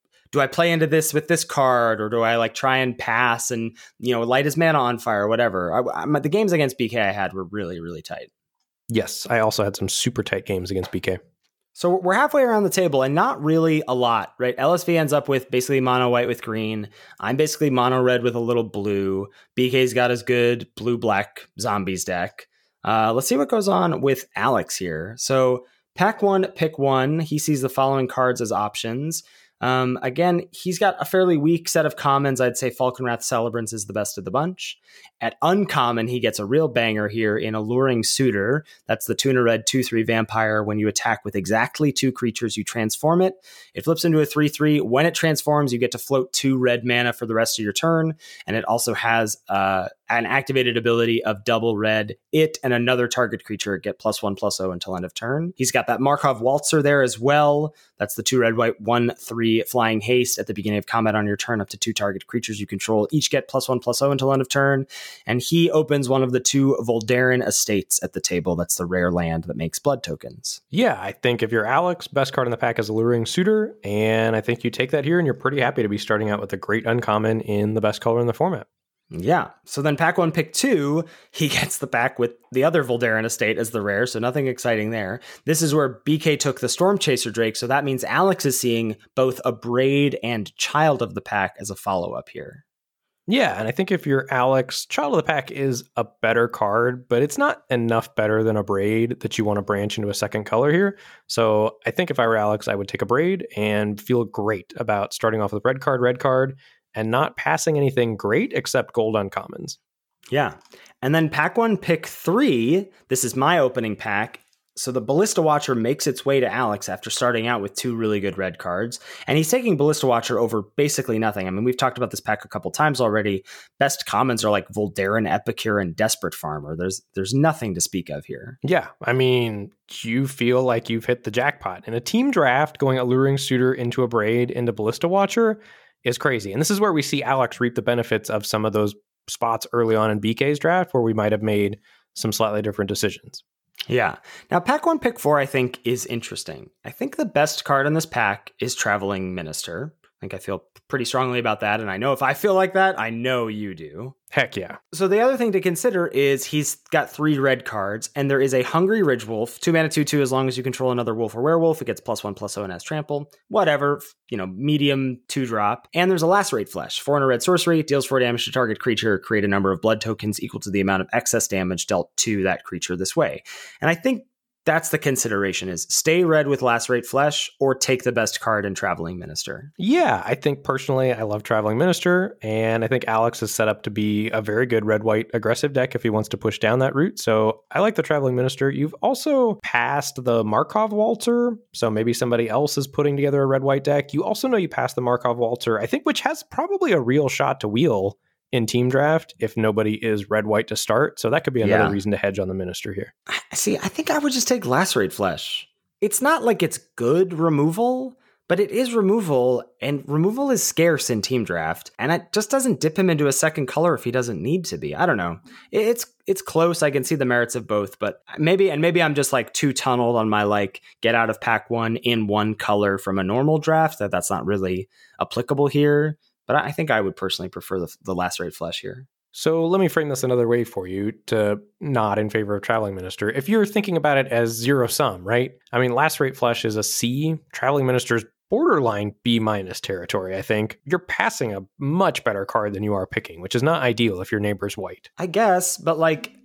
I play into this with this card, or do I like try and pass and, light his mana on fire or whatever? The games against BK I had were really, really tight. Yes, I also had some super tight games against BK. So we're halfway around the table and not really a lot, right? LSV ends up with basically mono white with green. I'm basically mono red with a little blue. BK's got his good blue-black zombies deck. Let's see what goes on with Alex here. So pack 1, pick 1. He sees the following cards as options. Again, he's got a fairly weak set of commons. I'd say Falconwrath Celebrants is the best of the bunch. At uncommon, he gets a real banger here in Alluring Suitor. That's the Tuna Red 2/3 vampire. When you attack with exactly 2 creatures, you transform it. It flips into a 3/3. When it transforms, you get to float 2 red mana for the rest of your turn. And it also has an activated ability of double red. It and another target creature get +1/+0 until end of turn. He's got that Markov Waltzer there as well. That's the 2 red white 1/3 flying haste. At the beginning of combat on your turn, up to 2 target creatures you control each get +1/+0 until end of turn. And he opens one of the 2 Voldaren Estates at the table. That's the rare land that makes blood tokens. Yeah, I think if you're Alex, best card in the pack is Alluring Suitor. And I think you take that here and you're pretty happy to be starting out with a great uncommon in the best color in the format. Yeah. So then pack 1, pick 2, he gets the pack with the other Voldaren Estate as the rare, so nothing exciting there. This is where BK took the Storm Chaser Drake, so that means Alex is seeing both a Braid and Child of the Pack as a follow-up here. Yeah, and I think if you're Alex, Child of the Pack is a better card, but it's not enough better than a Braid that you want to branch into a second color here. So I think if I were Alex, I would take a Braid and feel great about starting off with red card, and not passing anything great except gold uncommons. Yeah. And then pack 1, pick 3. This is my opening pack. So the Ballista Watcher makes its way to Alex after starting out with 2 really good red cards. And he's taking Ballista Watcher over basically nothing. I mean, we've talked about this pack a couple times already. Best commons are like Voldarin, Epicure, and Desperate Farmer. There's nothing to speak of here. Yeah, I mean, you feel like you've hit the jackpot. In a team draft, going Alluring Suitor into a Braid into Ballista Watcher is crazy. And this is where we see Alex reap the benefits of some of those spots early on in BK's draft where we might have made some slightly different decisions. Yeah. Now, pack 1, pick 4, I think, is interesting. I think the best card in this pack is Traveling Minister. I feel pretty strongly about that. And I know if I feel like that, I know you do. Heck yeah. So the other thing to consider is he's got 3 red cards, and there is a Hungry Ridge Wolf, 2 mana, 2/2. As long as you control another wolf or werewolf, it gets +1/+0 and has trample. Whatever, medium 2-drop. And there's a Lacerate Flesh, 4 and a red sorcery, deals 4 damage to target creature, create a number of blood tokens equal to the amount of excess damage dealt to that creature this way. And I think that's the consideration, is stay red with Lacerate Flesh or take the best card in Traveling Minister. Yeah, I think personally I love Traveling Minister, and I think Alex is set up to be a very good red-white aggressive deck if he wants to push down that route. So I like the Traveling Minister. You've also passed the Markov Waltzer, so maybe somebody else is putting together a red-white deck. You also know you passed the Markov Waltzer, I think, which has probably a real shot to wheel in team draft if nobody is red-white to start. So that could be another reason to hedge on the Minister here. See, I think I would just take Lacerate Flesh. It's not like it's good removal, but it is removal, and removal is scarce in team draft, and it just doesn't dip him into a second color if he doesn't need to be. I don't know. It's close. I can see the merits of both, but maybe I'm just like too tunneled on my get out of pack 1 in 1 color from a normal draft that's not really applicable here. But I think I would personally prefer the Lacerate Flesh here. So let me frame this another way for you to nod in favor of Traveling Minister. If you're thinking about it as zero sum, right? I mean, Lacerate Flesh is a C. Traveling Minister's borderline B- territory, I think. You're passing a much better card than you are picking, which is not ideal if your neighbor's white. I guess, but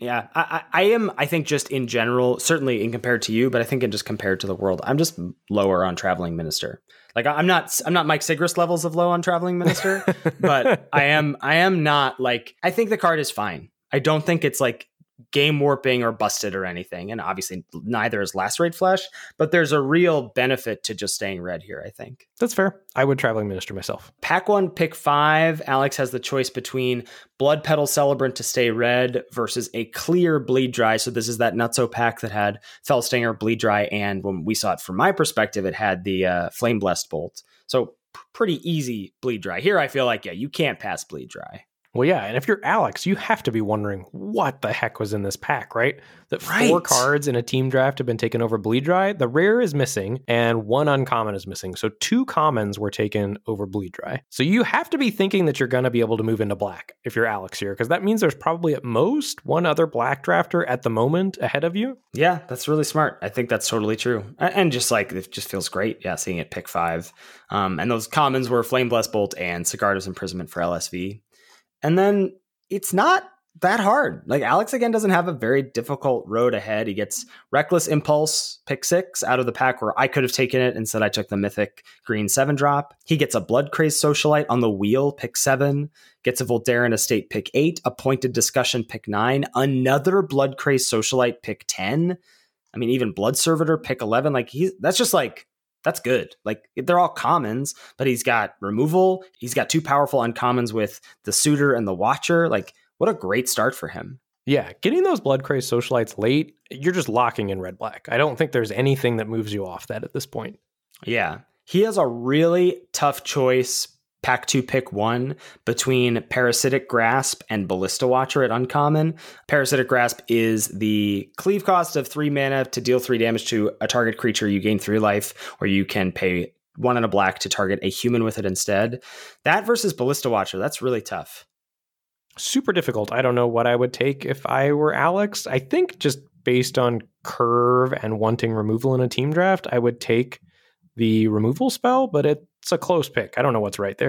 I am, I think just in general, certainly in compared to you, but I think in just compared to the world, I'm just lower on Traveling Minister. I'm not Mike Sigrist levels of low on Traveling Minister, but I am not I think the card is fine. I don't think it's game warping or busted or anything. And obviously neither is Lacerate Flesh, but there's a real benefit to just staying red here, I think. That's fair. I would Traveling Minister myself. Pack 1, pick 5. Alex has the choice between Blood Petal Celebrant to stay red versus a clear Bleed Dry. So this is that Nutso pack that had Fellstinger, Bleed Dry, and when we saw it from my perspective, it had the Flame Blessed Bolt. So pretty easy Bleed Dry. Here I feel you can't pass Bleed Dry. Well, yeah, and if you're Alex, you have to be wondering what the heck was in this pack, right? That 4 cards in a team draft have been taken over Bleed Dry. The rare is missing, and 1 uncommon is missing. So 2 commons were taken over Bleed Dry. So you have to be thinking that you're going to be able to move into black if you're Alex here, because that means there's probably at most 1 other black drafter at the moment ahead of you. Yeah, that's really smart. I think that's totally true. And just it just feels great, seeing it pick 5. And those commons were Flame Blessed Bolt and Sigarda's Imprisonment for LSV. And then it's not that hard. Alex, again, doesn't have a very difficult road ahead. He gets Reckless Impulse, pick 6 out of the pack where I could have taken it. Instead, I took the Mythic green 7-drop. He gets a Blood Crazed Socialite on the wheel, pick 7. Gets a Voldarin Estate, pick 8. A Pointed Discussion, pick 9. Another Blood Crazed Socialite, pick 10. I mean, even Blood Servitor, pick 11. That's just that's good. They're all commons, but he's got removal. He's got 2 powerful uncommons with the Suitor and the Watcher. What a great start for him. Yeah, getting those Blood Crazed Socialites late, you're just locking in red-black. I don't think there's anything that moves you off that at this point. Yeah, he has a really tough choice, pack 2, pick 1, between Parasitic Grasp and Ballista Watcher at uncommon. Parasitic Grasp is the cleave cost of 3 mana to deal 3 damage to a target creature. You gain 3 life, or you can pay 1 and a black to target a human with it instead. That versus Ballista Watcher, that's really tough. Super difficult. I don't know what I would take if I were Alex. I think just based on curve and wanting removal in a team draft, I would take the removal spell, but it's a close pick. I don't know what's right there.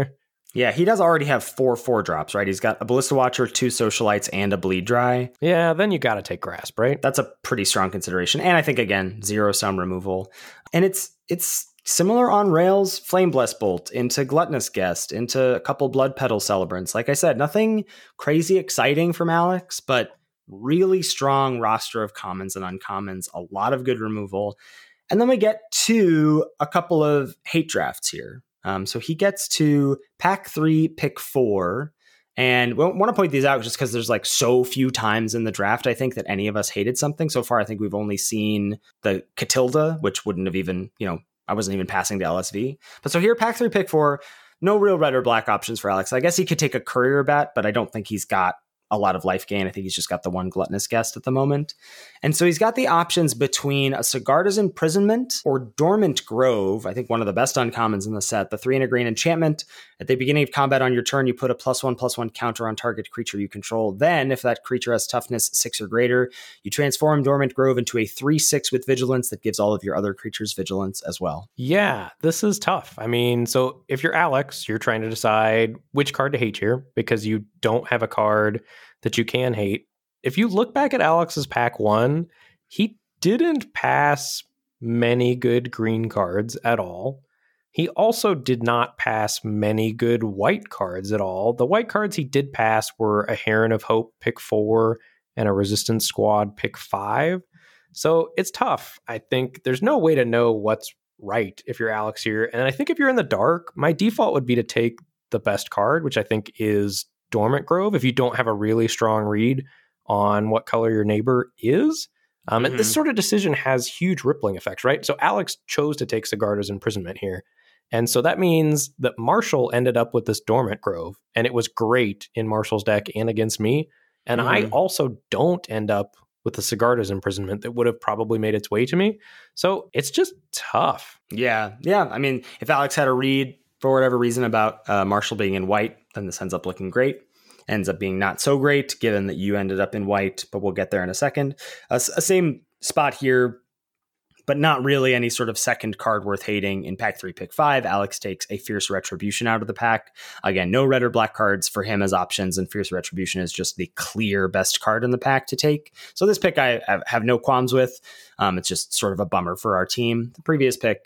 Yeah, he does already have 4 drops, right? He's got a Ballista Watcher, 2 Socialites, and a Bleed Dry. Yeah, then you got to take Grasp, right? That's a pretty strong consideration. And I think, again, 0-sum removal. And it's similar on rails, Flame Blessed Bolt, into Gluttonous Guest, into a couple Blood Petal Celebrants. Like I said, nothing crazy exciting from Alex, but really strong roster of commons and uncommons, a lot of good removal. And then we get to a couple of hate drafts here. So he gets to pack 3, pick 4. And we want to point these out just because there's like so few times in the draft, I think, that any of us hated something. So far, I think we've only seen the Catilda, which wouldn't have even, I wasn't even passing the LSV. But so here, pack 3, pick 4, no real red or black options for Alex. I guess he could take a Courier Bat, but I don't think he's got a lot of life gain. I think he's just got the 1 Gluttonous Guest at the moment. And so he's got the options between a Sigarda's Imprisonment or Dormant Grove. I think one of the best uncommons in the set, the 3 and a green enchantment. At the beginning of combat on your turn, you put a +1/+1 counter on target creature you control. Then, if that creature has toughness 6 or greater, you transform Dormant Grove into a 3/6 with vigilance that gives all of your other creatures vigilance as well. Yeah, this is tough. I mean, so if you're Alex, you're trying to decide which card to hate here because you don't have a card that you can hate. If you look back at Alex's pack 1, he didn't pass many good green cards at all. He also did not pass many good white cards at all. The white cards he did pass were a Heron of Hope, pick 4, and a Resistance Squad, pick 5. So it's tough. I think there's no way to know what's right if you're Alex here. And I think if you're in the dark, my default would be to take the best card, which I think is Dormant Grove, if you don't have a really strong read on what color your neighbor is. And this sort of decision has huge rippling effects, right? So Alex chose to take Sigarda's Imprisonment here. And so that means that Marshall ended up with this Dormant Grove, and it was great in Marshall's deck and against me. And I also don't end up with the Sigarda's Imprisonment that would have probably made its way to me. So it's just tough. Yeah. I mean, if Alex had a read for whatever reason about Marshall being in white, then this ends up looking great. Ends up being not so great, given that you ended up in white, but we'll get there in a second. Same spot here, but not really any sort of second card worth hating. In pack 3, pick 5, Alex takes a Fierce Retribution out of the pack. Again, no red or black cards for him as options, and Fierce Retribution is just the clear best card in the pack to take. So this pick I have no qualms with. It's just sort of a bummer for our team. The previous pick,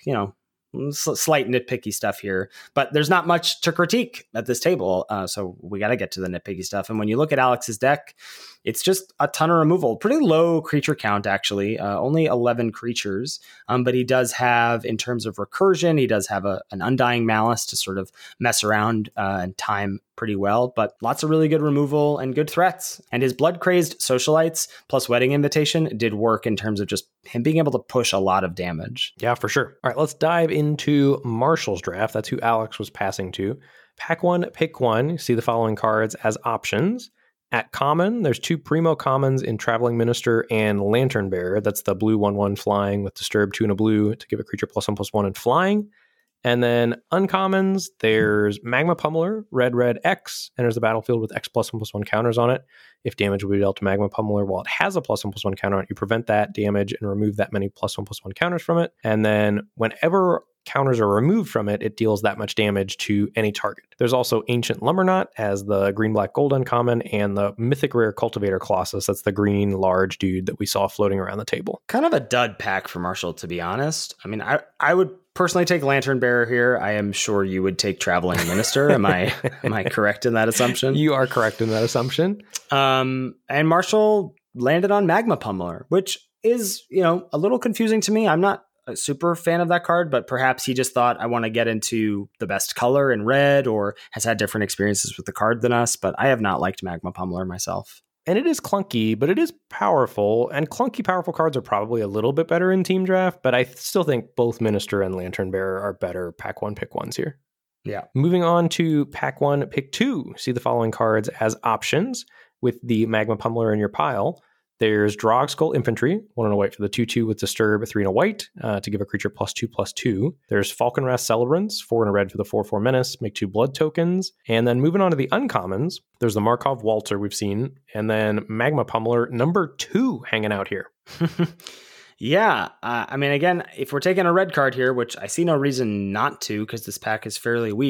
slight nitpicky stuff here, but there's not much to critique at this table. So we got to get to the nitpicky stuff. And when you look at Alex's deck, it's just a ton of removal, pretty low creature count, actually, only 11 creatures. But he does have, in terms of recursion, he does have an Undying Malice to sort of mess around and time pretty well, but lots of really good removal and good threats. And his Blood Crazed Socialites plus Wedding Invitation did work in terms of just him being able to push a lot of damage. Yeah, for sure. All right, let's dive into Marshall's draft. That's who Alex was passing to. Pack 1, pick 1. You see the following cards as options. At common, there's 2 primo commons in Traveling Minister and Lantern Bearer. That's the blue 1/1 flying with Disturb 2 and a blue to give a creature +1/+1 and flying. And then uncommons, there's Magma Pummeler, red X, enters the battlefield with X +1/+1 counters on it. If damage will be dealt to Magma Pummeler while it has a +1/+1 counter on it, you prevent that damage and remove that many +1/+1 counters from it. And then whenever counters are removed from it, it deals that much damage to any target. There's also Ancient Lumbernaught as the green, black, gold uncommon, and the mythic rare Cultivator Colossus. That's the green, large dude that we saw floating around the table. Kind of a dud pack for Marshall, to be honest. I mean, I would personally take Lantern Bearer here. I am sure you would take Traveling Minister. Am I correct in that assumption? You are correct in that assumption. And Marshall landed on Magma Pummeler, which is, a little confusing to me. I'm not a super fan of that card, but perhaps he just thought, I want to get into the best color in red, or has had different experiences with the card than us. But I have not liked Magma Pummeler myself. And it is clunky, but it is powerful. And clunky, powerful cards are probably a little bit better in Team Draft, but I still think both Minister and Lantern Bearer are better pack 1, pick 1s here. Yeah. Moving on to pack 1, pick 2. See the following cards as options with the Magma Pummeler in your pile. There's Drog Skull Infantry, 1 and a white for the 2/2 with Disturb, 3 and a white to give a creature +2/+2. There's Falkenrath Celebrants, 4 and a red for the 4/4 menace, make 2 blood tokens. And then moving on to the uncommons, there's the Markov Waltzer we've seen, and then Magma Pummeler number 2 hanging out here. Yeah, I mean, again, if we're taking a red card here, which I see no reason not to because this pack is fairly weak,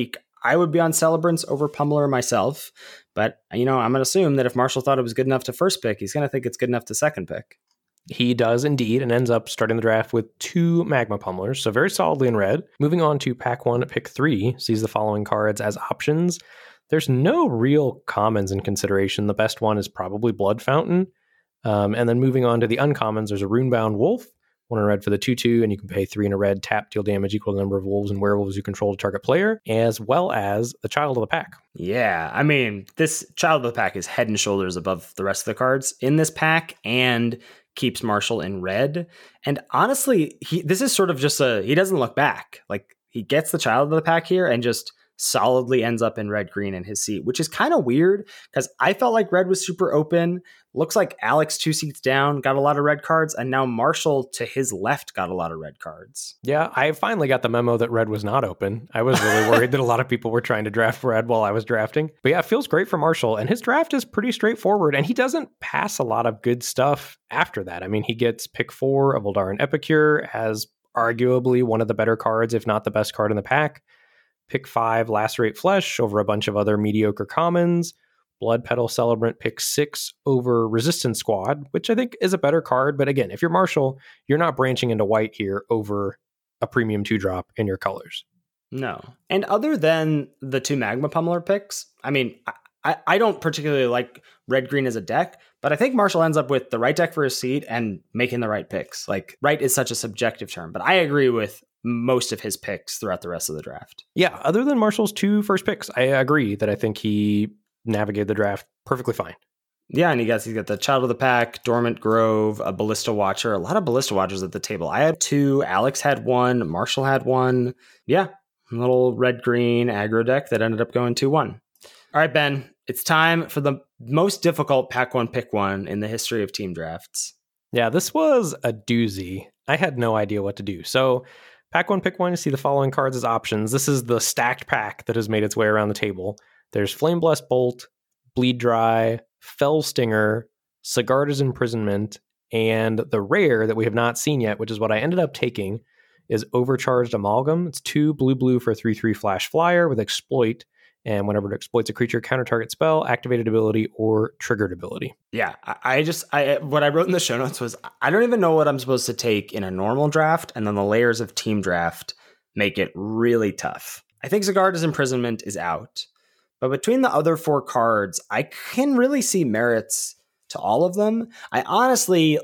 I would be on Celebrants over Pummeler myself. But, I'm going to assume that if Marshall thought it was good enough to first pick, he's going to think it's good enough to second pick. He does indeed, and ends up starting the draft with 2 Magma Pummelers, so very solidly in red. Moving on to pack 1, pick 3, sees the following cards as options. There's no real commons in consideration. The best one is probably Blood Fountain. And then moving on to the uncommons, there's a Runebound Wolf, 1 in red for the 2/2, and you can pay 3 in a red, tap, deal damage equal to the number of wolves and werewolves you control to target player, as well as the Child of the Pack. Yeah, I mean, this Child of the Pack is head and shoulders above the rest of the cards in this pack, and keeps Marshall in red. And honestly, this is sort of just he doesn't look back. Like, he gets the Child of the Pack here and just solidly ends up in red-green in his seat, which is kind of weird because I felt like red was super open. Looks like Alex 2 seats down got a lot of red cards, and now Marshall to his left got a lot of red cards. Yeah, I finally got the memo that red was not open. I was really worried that a lot of people were trying to draft red while I was drafting. But yeah, it feels great for Marshall, and his draft is pretty straightforward, and he doesn't pass a lot of good stuff after that. I mean, he gets pick 4 of Eldarin Epicure as arguably one of the better cards, if not the best card in the pack. Pick 5, Lacerate Flesh over a bunch of other mediocre commons. Blood Petal Celebrant pick 6 over Resistance Squad, which I think is a better card. But again, if you're Marshall, you're not branching into white here over a premium 2-drop in your colors. No. And other than the 2 Magma Pummeler picks, I mean, I don't particularly like red-green as a deck, but I think Marshall ends up with the right deck for his seat and making the right picks. Like, right is such a subjective term, but I agree with most of his picks throughout the rest of the draft. Yeah, other than Marshall's 2 first picks, I agree that I think he navigated the draft perfectly fine. Yeah, and he's got the Child of the Pack, Dormant Grove, a Ballista Watcher, a lot of Ballista Watchers at the table. I had 2, Alex had 1, Marshall had 1. Yeah, a little red-green aggro deck that ended up going 2-1. All right, Ben, it's time for the most difficult pack 1, pick 1 in the history of team drafts. Yeah, this was a doozy. I had no idea what to do. So pack 1, pick 1, you see the following cards as options. This is the stacked pack that has made its way around the table. There's Flameblessed Bolt, Bleed Dry, Fell Stinger, Sigarda's Imprisonment, and the rare that we have not seen yet, which is what I ended up taking, is Overcharged Amalgam. It's 2 blue for a 3/3 flash flyer with Exploit, and whenever it exploits a creature, counter target spell, activated ability, or triggered ability. Yeah, I what I wrote in the show notes was, I don't even know what I'm supposed to take in a normal draft, and then the layers of team draft make it really tough. I think Sigarda's Imprisonment is out, but between the other 4 cards, I can really see merits to all of them. I honestly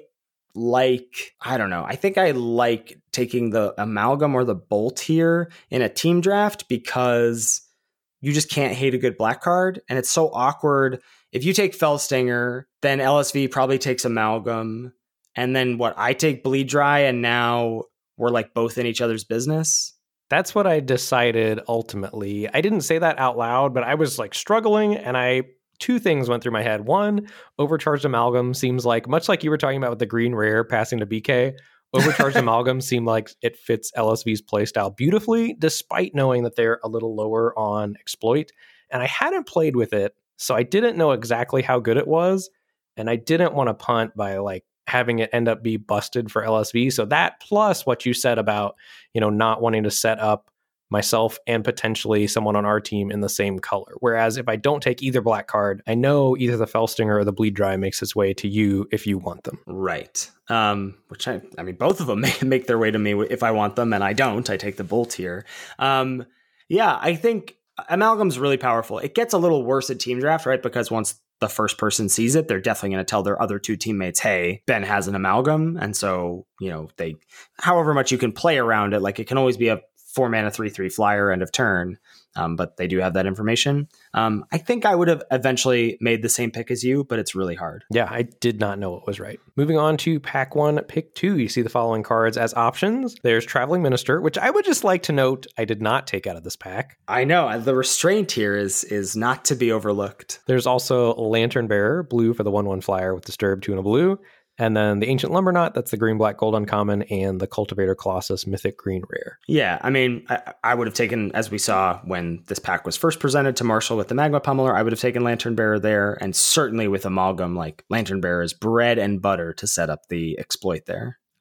I think I like taking the Amalgam or the Bolt here in a team draft because you just can't hate a good black card. And it's so awkward. If you take Fell Stinger, then LSV probably takes Amalgam. And then I take Bleed Dry, and now we're like both in each other's business. That's what I decided ultimately. I didn't say that out loud, but I was like struggling, and 2 things went through my head. 1, Overcharged Amalgam seems like, much like you were talking about with the green rare passing to BK, Overcharged Amalgam seemed like it fits LSV's playstyle beautifully, despite knowing that they're a little lower on Exploit. And I hadn't played with it, so I didn't know exactly how good it was, and I didn't want to punt by having it end up be busted for LSV. So that, plus what you said about, not wanting to set up myself and potentially someone on our team in the same color. Whereas if I don't take either black card, I know either the Fell Stinger or the Bleed Dry makes its way to you if you want them. Right. Which I mean, both of them make their way to me if I want them, and I don't. I take the Bolt here. Yeah, I think Amalgam's really powerful. It gets a little worse at team draft, right? Because once the first person sees it, they're definitely going to tell their other 2 teammates, hey, Ben has an Amalgam. And so, they, however much you can play around it, it can always be a 4-mana 3/3 flyer end of turn, but they do have that information. I think I would have eventually made the same pick as you, but it's really hard. Yeah, I did not know what was right. Moving on to pack 1, pick 2, you see the following cards as options. There's Traveling Minister, which I would just like to note I did not take out of this pack. I know, the restraint here is not to be overlooked. There's also Lantern Bearer, blue for the 1/1 flyer with Disturb, 2 and a blue. And then the Ancient Lumberknot, that's the green, black, gold uncommon, and the Cultivator Colossus, mythic green rare. Yeah, I mean, I would have taken, as we saw when this pack was first presented to Marshall with the Magma Pummeler, I would have taken Lantern Bearer there, and certainly with Amalgam, Lantern Bearer is bread and butter to set up the exploit there.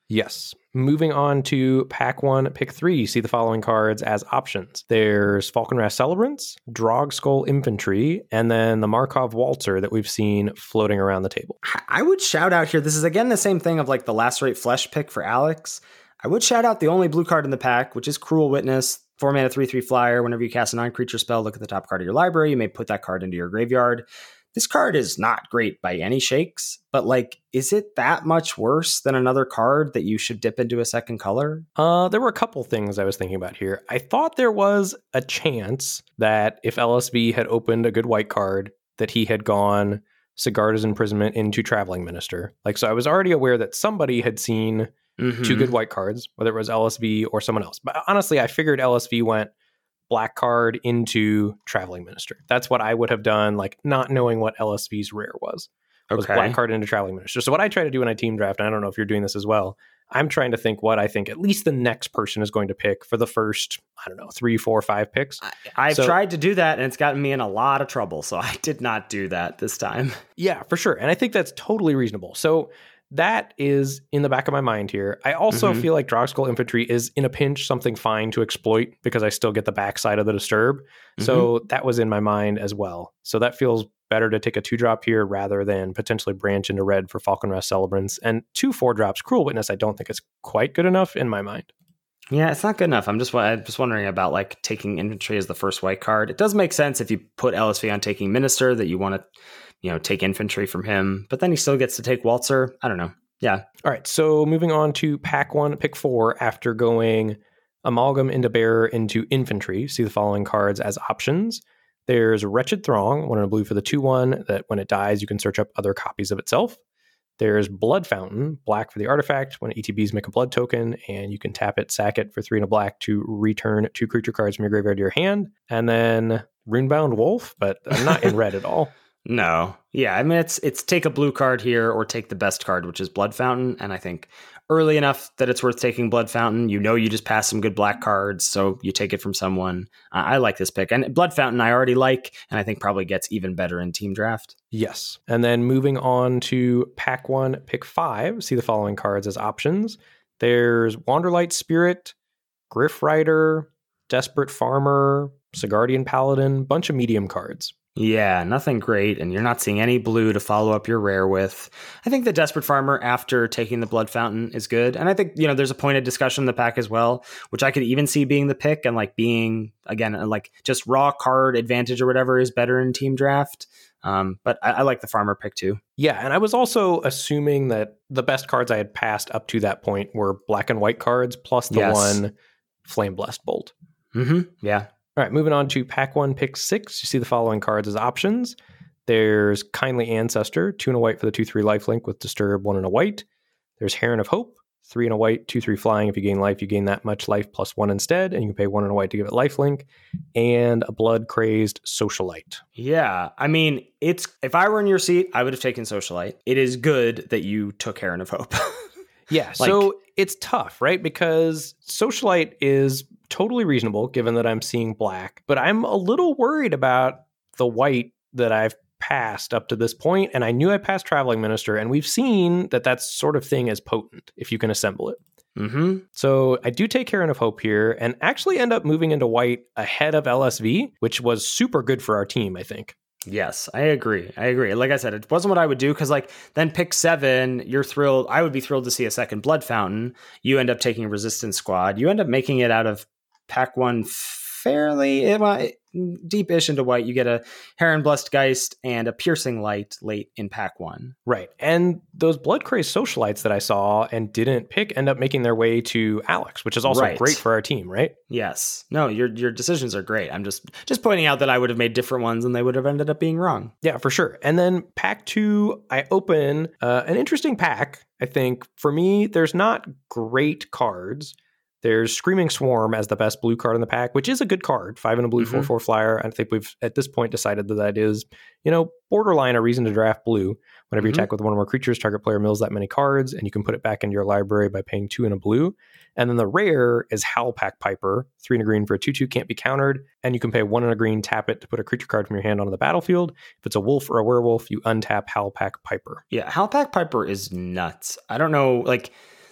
Yes. Moving on to pack 1, pick 3, see the following cards as options. There's Falkenrath Celebrants, Drog Skull Infantry, and then the Markov Waltzer that we've seen floating around the table. I would shout out here, this is again the same thing of like the Lacerate Flesh pick for Alex. I would shout out the only blue card in the pack, which is Cruel Witness, 4 mana 3/3 flyer. Whenever you cast a non-creature spell, look at the top card of your library. You may put that card into your graveyard. This card is not great by any shakes, but like, is it that much worse than another card that you should dip into a second color? There were a couple things I was thinking about here. I thought there was a chance that if LSV had opened a good white card, that he had gone Sigarda's Imprisonment into Traveling Minister. Like, so I was already aware that somebody had seen 2 good white cards, whether it was LSV or someone else. But honestly, I figured LSV went black card into Traveling Minister. That's what I would have done, like not knowing what LSV's rare was black card into Traveling Minister. So what I try to do when I team draft, and I don't know if you're doing this as well, I'm trying to think what I think at least the next person is going to pick for the first, 3, 4, 5 picks. I've tried to do that and it's gotten me in a lot of trouble. So I did not do that this time. Yeah, for sure. And I think that's totally reasonable. So that is in the back of my mind here. I also feel like Drog Skull Infantry is in a pinch something fine to exploit because I still get the backside of the Disturb. So that was in my mind as well. So that feels better to take a 2-drop here rather than potentially branch into red for Falkenrath Celebrants. And 2 4-drops, Cruel Witness, I don't think is quite good enough in my mind. Yeah, it's not good enough. I'm just wondering about like taking infantry as the first white card. It does make sense if you put LSV on taking Minister that you want to, take infantry from him, but then he still gets to take Waltzer. I don't know. Yeah. All right. So moving on to pack 1, pick 4, after going Amalgam into Bearer into Infantry, see the following cards as options. There's Wretched Throng, 1 in a blue for the 2/1, that when it dies, you can search up other copies of itself. There's Blood Fountain, black for the artifact. When ETBs make a blood token, and you can tap it, sack it for 3 and a black to return 2 creature cards from your graveyard to your hand. And then Runebound Wolf, but I'm not in red at all. No. Yeah, I mean, it's take a blue card here or take the best card, which is Blood Fountain. And I think early enough that it's worth taking Blood Fountain. You just passed some good black cards, so you take it from someone. I like this pick. And Blood Fountain I already like, and I think probably gets even better in team draft. Yes. And then moving on to pack 1, pick 5, see the following cards as options. There's Wanderlight Spirit, Griff Rider, Desperate Farmer, Sigardian Paladin, bunch of medium cards. Yeah, nothing great, and you're not seeing any blue to follow up your rare with. I think the Desperate Farmer after taking the Blood Fountain is good, and I think, there's a pointed discussion in the pack as well, which I could even see being the pick, and like being, again, like just raw card advantage or whatever is better in team draft. But I like the Farmer pick too. Yeah, and I was also assuming that the best cards I had passed up to that point were black and white cards, plus the one Flame Blessed Bolt. Yeah. All right, moving on to pack 1, pick 6. You see the following cards as options. There's Kindly Ancestor, 2 and a white for the 2/3 lifelink with Disturb, 1 and a white. There's Heron of Hope, 3 and a white, 2/3 flying. If you gain life, you gain that much life plus 1 instead, and you can pay 1 and a white to give it lifelink. And a Blood Crazed Socialite. Yeah, I mean, if I were in your seat, I would have taken Socialite. It is good that you took Heron of Hope. Yeah, so it's tough, right? Because Socialite is totally reasonable given that I'm seeing black, but I'm a little worried about the white that I've passed up to this point, and I knew I passed Traveling Minister, and we've seen that sort of thing is potent if you can assemble it. So I do take Heron of Hope here and actually end up moving into white ahead of LSV, which was super good for our team, I think. Yes, I agree. Like I said, it wasn't what I would do because then pick 7, you're thrilled. I would be thrilled to see a second Blood Fountain. You end up taking a Resistance Squad. You end up making it out of pack 1 fairly deep-ish into white. You get a Heron Blessed Geist and a Piercing Light late in pack 1. Right. And those Blood Crazed Socialites that I saw and didn't pick end up making their way to Alex, which is also great for our team, right? Yes. No, your decisions are great. I'm just pointing out that I would have made different ones and they would have ended up being wrong. Yeah, for sure. And then pack 2, I open an interesting pack. I think for me, there's not great cards. There's Screaming Swarm as the best blue card in the pack, which is a good card. 5 and a blue, 4/4 flyer. I think we've at this point decided that is, borderline a reason to draft blue. Whenever you attack with one or more creatures, target player mills that many cards, and you can put it back into your library by paying 2 and a blue. And then the rare is Howlpack Piper, 3 and a green for a 2/2, can't be countered, and you can pay 1 and a green, tap it to put a creature card from your hand onto the battlefield. If it's a wolf or a werewolf, you untap Howlpack Piper. Yeah, Howlpack Piper is nuts. I don't know,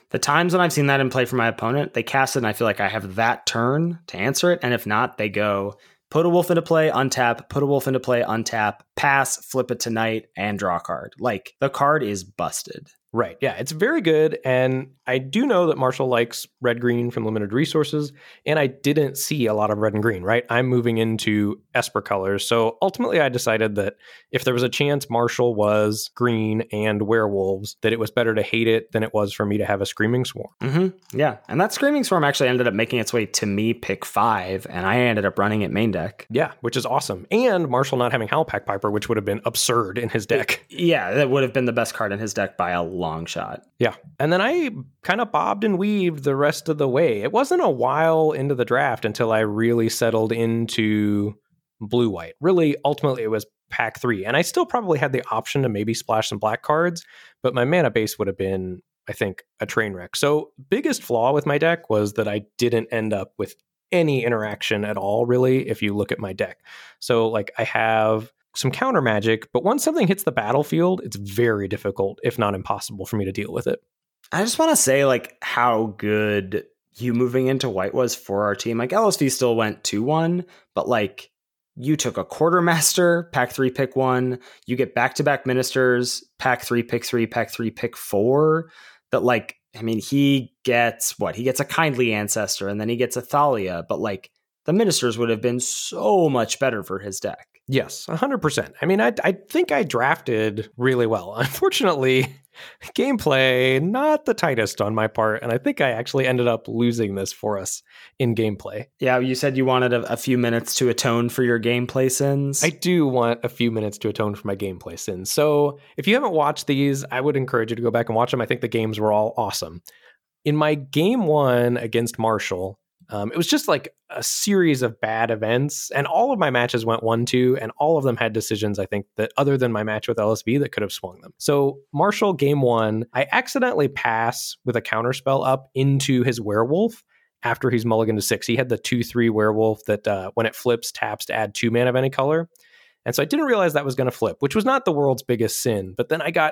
The times when I've seen that in play for my opponent, they cast it and I feel like I have that turn to answer it. And if not, they go put a wolf into play, untap, put a wolf into play, untap, pass, flip it to knight, and draw a card. Like, the card is busted. Right. Yeah, it's very good. And I do know that Marshall likes red-green from limited resources, and I didn't see a lot of red and green, right? I'm moving into Esper colors. So ultimately, I decided that if there was a chance Marshall was green and werewolves, that it was better to hate it than it was for me to have a Screaming Swarm. Mm-hmm. Yeah. And that Screaming Swarm actually ended up making its way to me pick 5, and I ended up running it main deck. Yeah, which is awesome. And Marshall not having Howlpack Piper, which would have been absurd in his deck. Yeah, that would have been the best card in his deck by a long shot. Yeah. And then I kind of bobbed and weaved the rest of the way. It wasn't a while into the draft until I really settled into blue-white. Really, ultimately, it was pack 3. And I still probably had the option to maybe splash some black cards, but my mana base would have been, I think, a train wreck. So biggest flaw with my deck was that I didn't end up with any interaction at all, really, if you look at my deck. So, like, I have some counter magic, but once something hits the battlefield, it's very difficult, if not impossible, for me to deal with it. I just want to say, like, how good you moving into white was for our team. Like, LSV still went 2-1, but, like, you took a Quartermaster, pack 3, pick 1. You get back-to-back Ministers, pack 3, pick 3, pack 3, pick 4. That, like, I mean, he gets what? He gets a Kindly Ancestor, and then he gets a Thalia, but, like, the Ministers would have been so much better for his deck. Yes, 100%. I mean, I think I drafted really well. Unfortunately, gameplay, not the tightest on my part, and I think I actually ended up losing this for us in gameplay. Yeah, you said you wanted a few minutes to atone for your gameplay sins. I do want a few minutes to atone for my gameplay sins. So if you haven't watched these, I would encourage you to go back and watch them. I think the games were all awesome. In my game 1 against Marshall, it was just like a series of bad events, and all of my matches went 1-2, and all of them had decisions, I think, that other than my match with LSV, that could have swung them. So Marshall, game 1, I accidentally pass with a counterspell up into his werewolf after he's mulliganed to 6. He had the 2/3 werewolf that when it flips, taps to add 2 mana of any color. And so I didn't realize that was going to flip, which was not the world's biggest sin. But then I got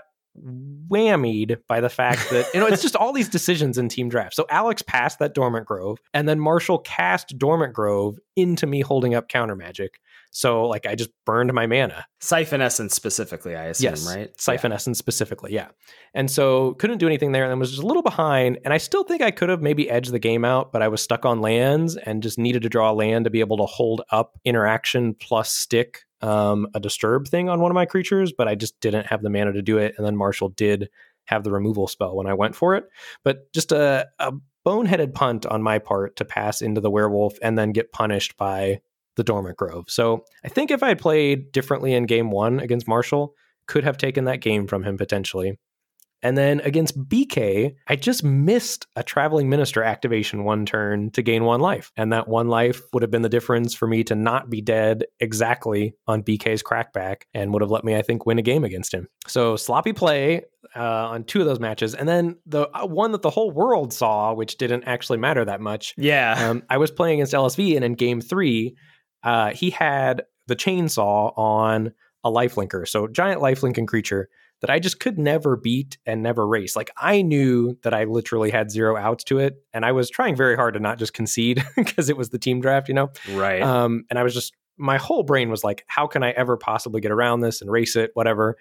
whammied by the fact that, it's just all these decisions in team draft. So Alex passed that Dormant Grove, and then Marshall cast Dormant Grove into me holding up counter magic. So, like, I just burned my mana. Siphon Essence specifically, I assume, yes, right? Siphon Essence specifically, yeah. And so couldn't do anything there, and then was just a little behind. And I still think I could have maybe edged the game out, but I was stuck on lands and just needed to draw a land to be able to hold up interaction plus stick a disturb thing on one of my creatures, but I just didn't have the mana to do it. And then Marshall did have the removal spell when I went for it. But just a boneheaded punt on my part to pass into the werewolf and then get punished by the Dormant Grove. So I think if I had played differently in game 1 against Marshall, could have taken that game from him potentially. And then against BK, I just missed a Traveling Minister activation 1 turn to gain 1 life. And that 1 life would have been the difference for me to not be dead exactly on BK's crackback, and would have let me, I think, win a game against him. So sloppy play on 2 of those matches. And then the one that the whole world saw, which didn't actually matter that much. Yeah. I was playing against LSV, and in game 3, he had the chainsaw on a lifelinker. So giant lifelinking creature that I just could never beat and never race. Like, I knew that I literally had 0 outs to it, and I was trying very hard to not just concede because it was the team draft, Right. And I was just, my whole brain was like, how can I ever possibly get around this and race it, whatever.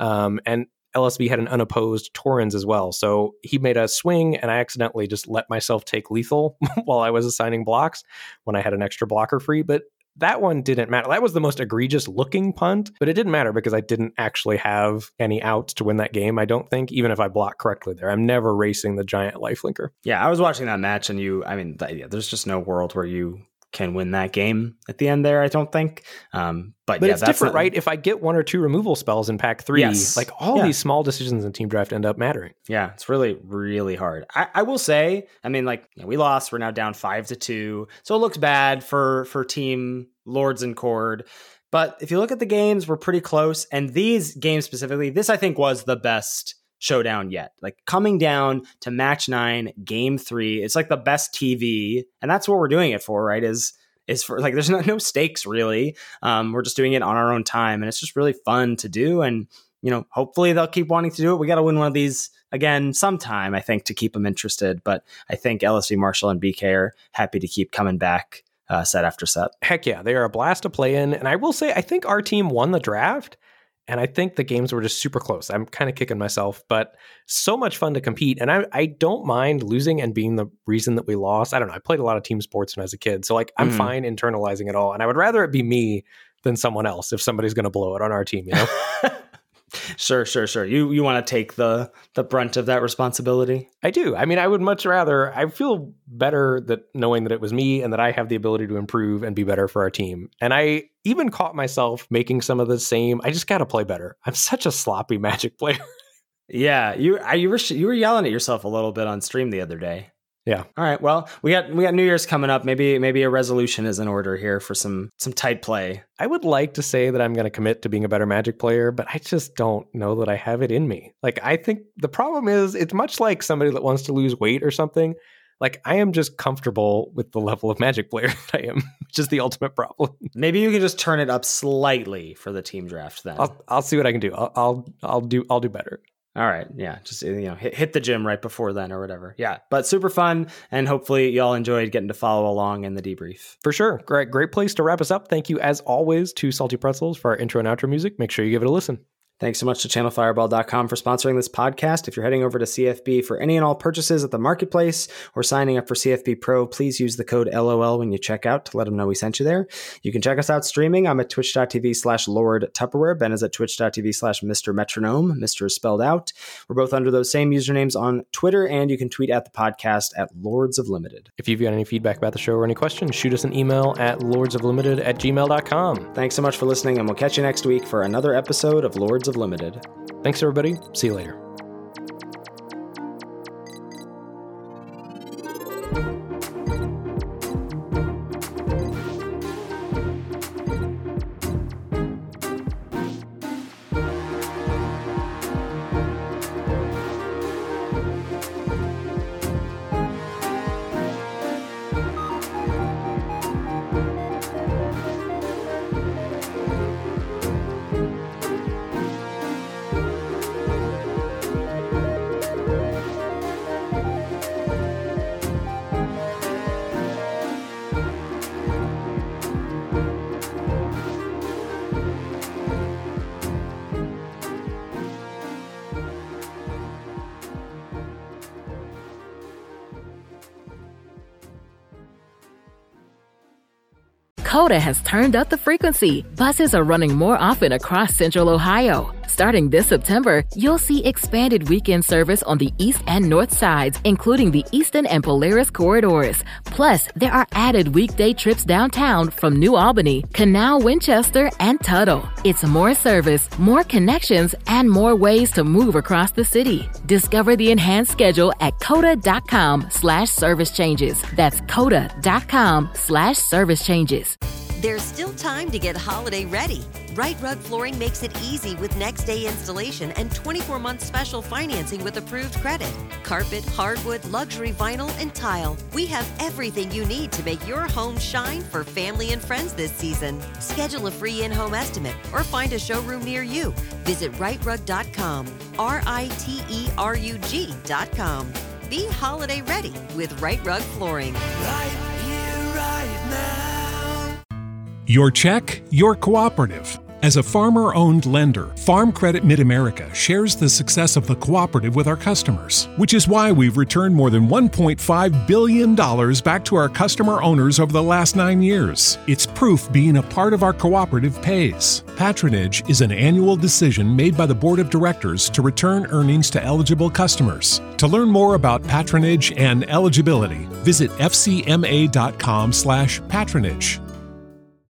And LSV had an unopposed Torrens as well. So he made a swing, and I accidentally just let myself take lethal while I was assigning blocks when I had an extra blocker free. But that one didn't matter. That was the most egregious looking punt, but it didn't matter because I didn't actually have any outs to win that game, I don't think, even if I blocked correctly there. I'm never racing the giant lifelinker. Yeah, I was watching that match, and there's just no world where you can win that game at the end there, I don't think. But yeah, it's different, right? If I get 1 or 2 removal spells in pack 3, yes. like all these small decisions in team draft end up mattering. Yeah, it's really, really hard. I will say, we lost. We're now down 5-2. So it looks bad for team Lords and Cord. But if you look at the games, we're pretty close. And these games specifically, this I think was the best showdown yet. Like, coming down to match 9, game 3, it's like the best TV. And that's what we're doing it for, right? Is for, like, there's no stakes really. We're just doing it on our own time, and it's just really fun to do. And hopefully they'll keep wanting to do it. We got to win one of these again sometime, I think, to keep them interested. But I think LSV, Marshall, and BK are happy to keep coming back set after set. Heck yeah, they are a blast to play in. And I will say, I think our team won the draft. And I think the games were just super close. I'm kind of kicking myself, but so much fun to compete. And I don't mind losing and being the reason that we lost. I don't know. I played a lot of team sports when I was a kid. So I'm fine internalizing it all. And I would rather it be me than someone else if somebody's going to blow it on our team, Sure. You want to take the brunt of that responsibility? I do. I mean, I would much rather, I feel better that knowing that it was me and that I have the ability to improve and be better for our team. And I even caught myself making some of the same, I just got to play better. I'm such a sloppy Magic player. Yeah, you were yelling at yourself a little bit on stream the other day. Yeah. All right. Well, we got New Year's coming up. Maybe a resolution is in order here for some tight play. I would like to say that I'm going to commit to being a better Magic player, but I just don't know that I have it in me. I think the problem is it's much like somebody that wants to lose weight or something. I am just comfortable with the level of Magic player that I am, which is the ultimate problem. Maybe you can just turn it up slightly for the team draft then. I'll see what I can do. I'll do better. All right. Yeah. Just, hit the gym right before then or whatever. Yeah. But super fun. And hopefully y'all enjoyed getting to follow along in the debrief. For sure. Great place to wrap us up. Thank you, as always, to Salty Pretzels for our intro and outro music. Make sure you give it a listen. Thanks so much to channelfireball.com for sponsoring this podcast. If you're heading over to CFB for any and all purchases at the marketplace or signing up for CFB Pro, please use the code LOL when you check out to let them know we sent you there. You can check us out streaming. I'm at twitch.tv/Lord Tupperware. Ben is at twitch.tv/Mr. Metronome. Mr. is spelled out. We're both under those same usernames on Twitter, and you can tweet at the podcast at Lords of Limited. If you've got any feedback about the show or any questions, shoot us an email at lordsoflimited@gmail.com. Thanks so much for listening, and we'll catch you next week for another episode of Lords of Limited. Thanks, everybody. See you later. Coda has turned up the frequency. Buses are running more often across Central Ohio. Starting this September, you'll see expanded weekend service on the east and north sides, including the Eastern and Polaris corridors. Plus, there are added weekday trips downtown from New Albany, Canal, Winchester, and Tuttle. It's more service, more connections, and more ways to move across the city. Discover the enhanced schedule at coda.com/service changes. That's coda.com/service changes. There's still time to get holiday ready. Right Rug Flooring makes it easy with next day installation and 24-month special financing with approved credit. Carpet, hardwood, luxury vinyl, and tile. We have everything you need to make your home shine for family and friends this season. Schedule a free in-home estimate or find a showroom near you. Visit rightrug.com, RITERUG.com. Be holiday ready with Right Rug Flooring. Right here, right now. Your check, your cooperative. As a farmer-owned lender, Farm Credit Mid-America shares the success of the cooperative with our customers, which is why we've returned more than $1.5 billion back to our customer owners over the last 9 years. It's proof being a part of our cooperative pays. Patronage is an annual decision made by the Board of Directors to return earnings to eligible customers. To learn more about patronage and eligibility, visit fcma.com/patronage.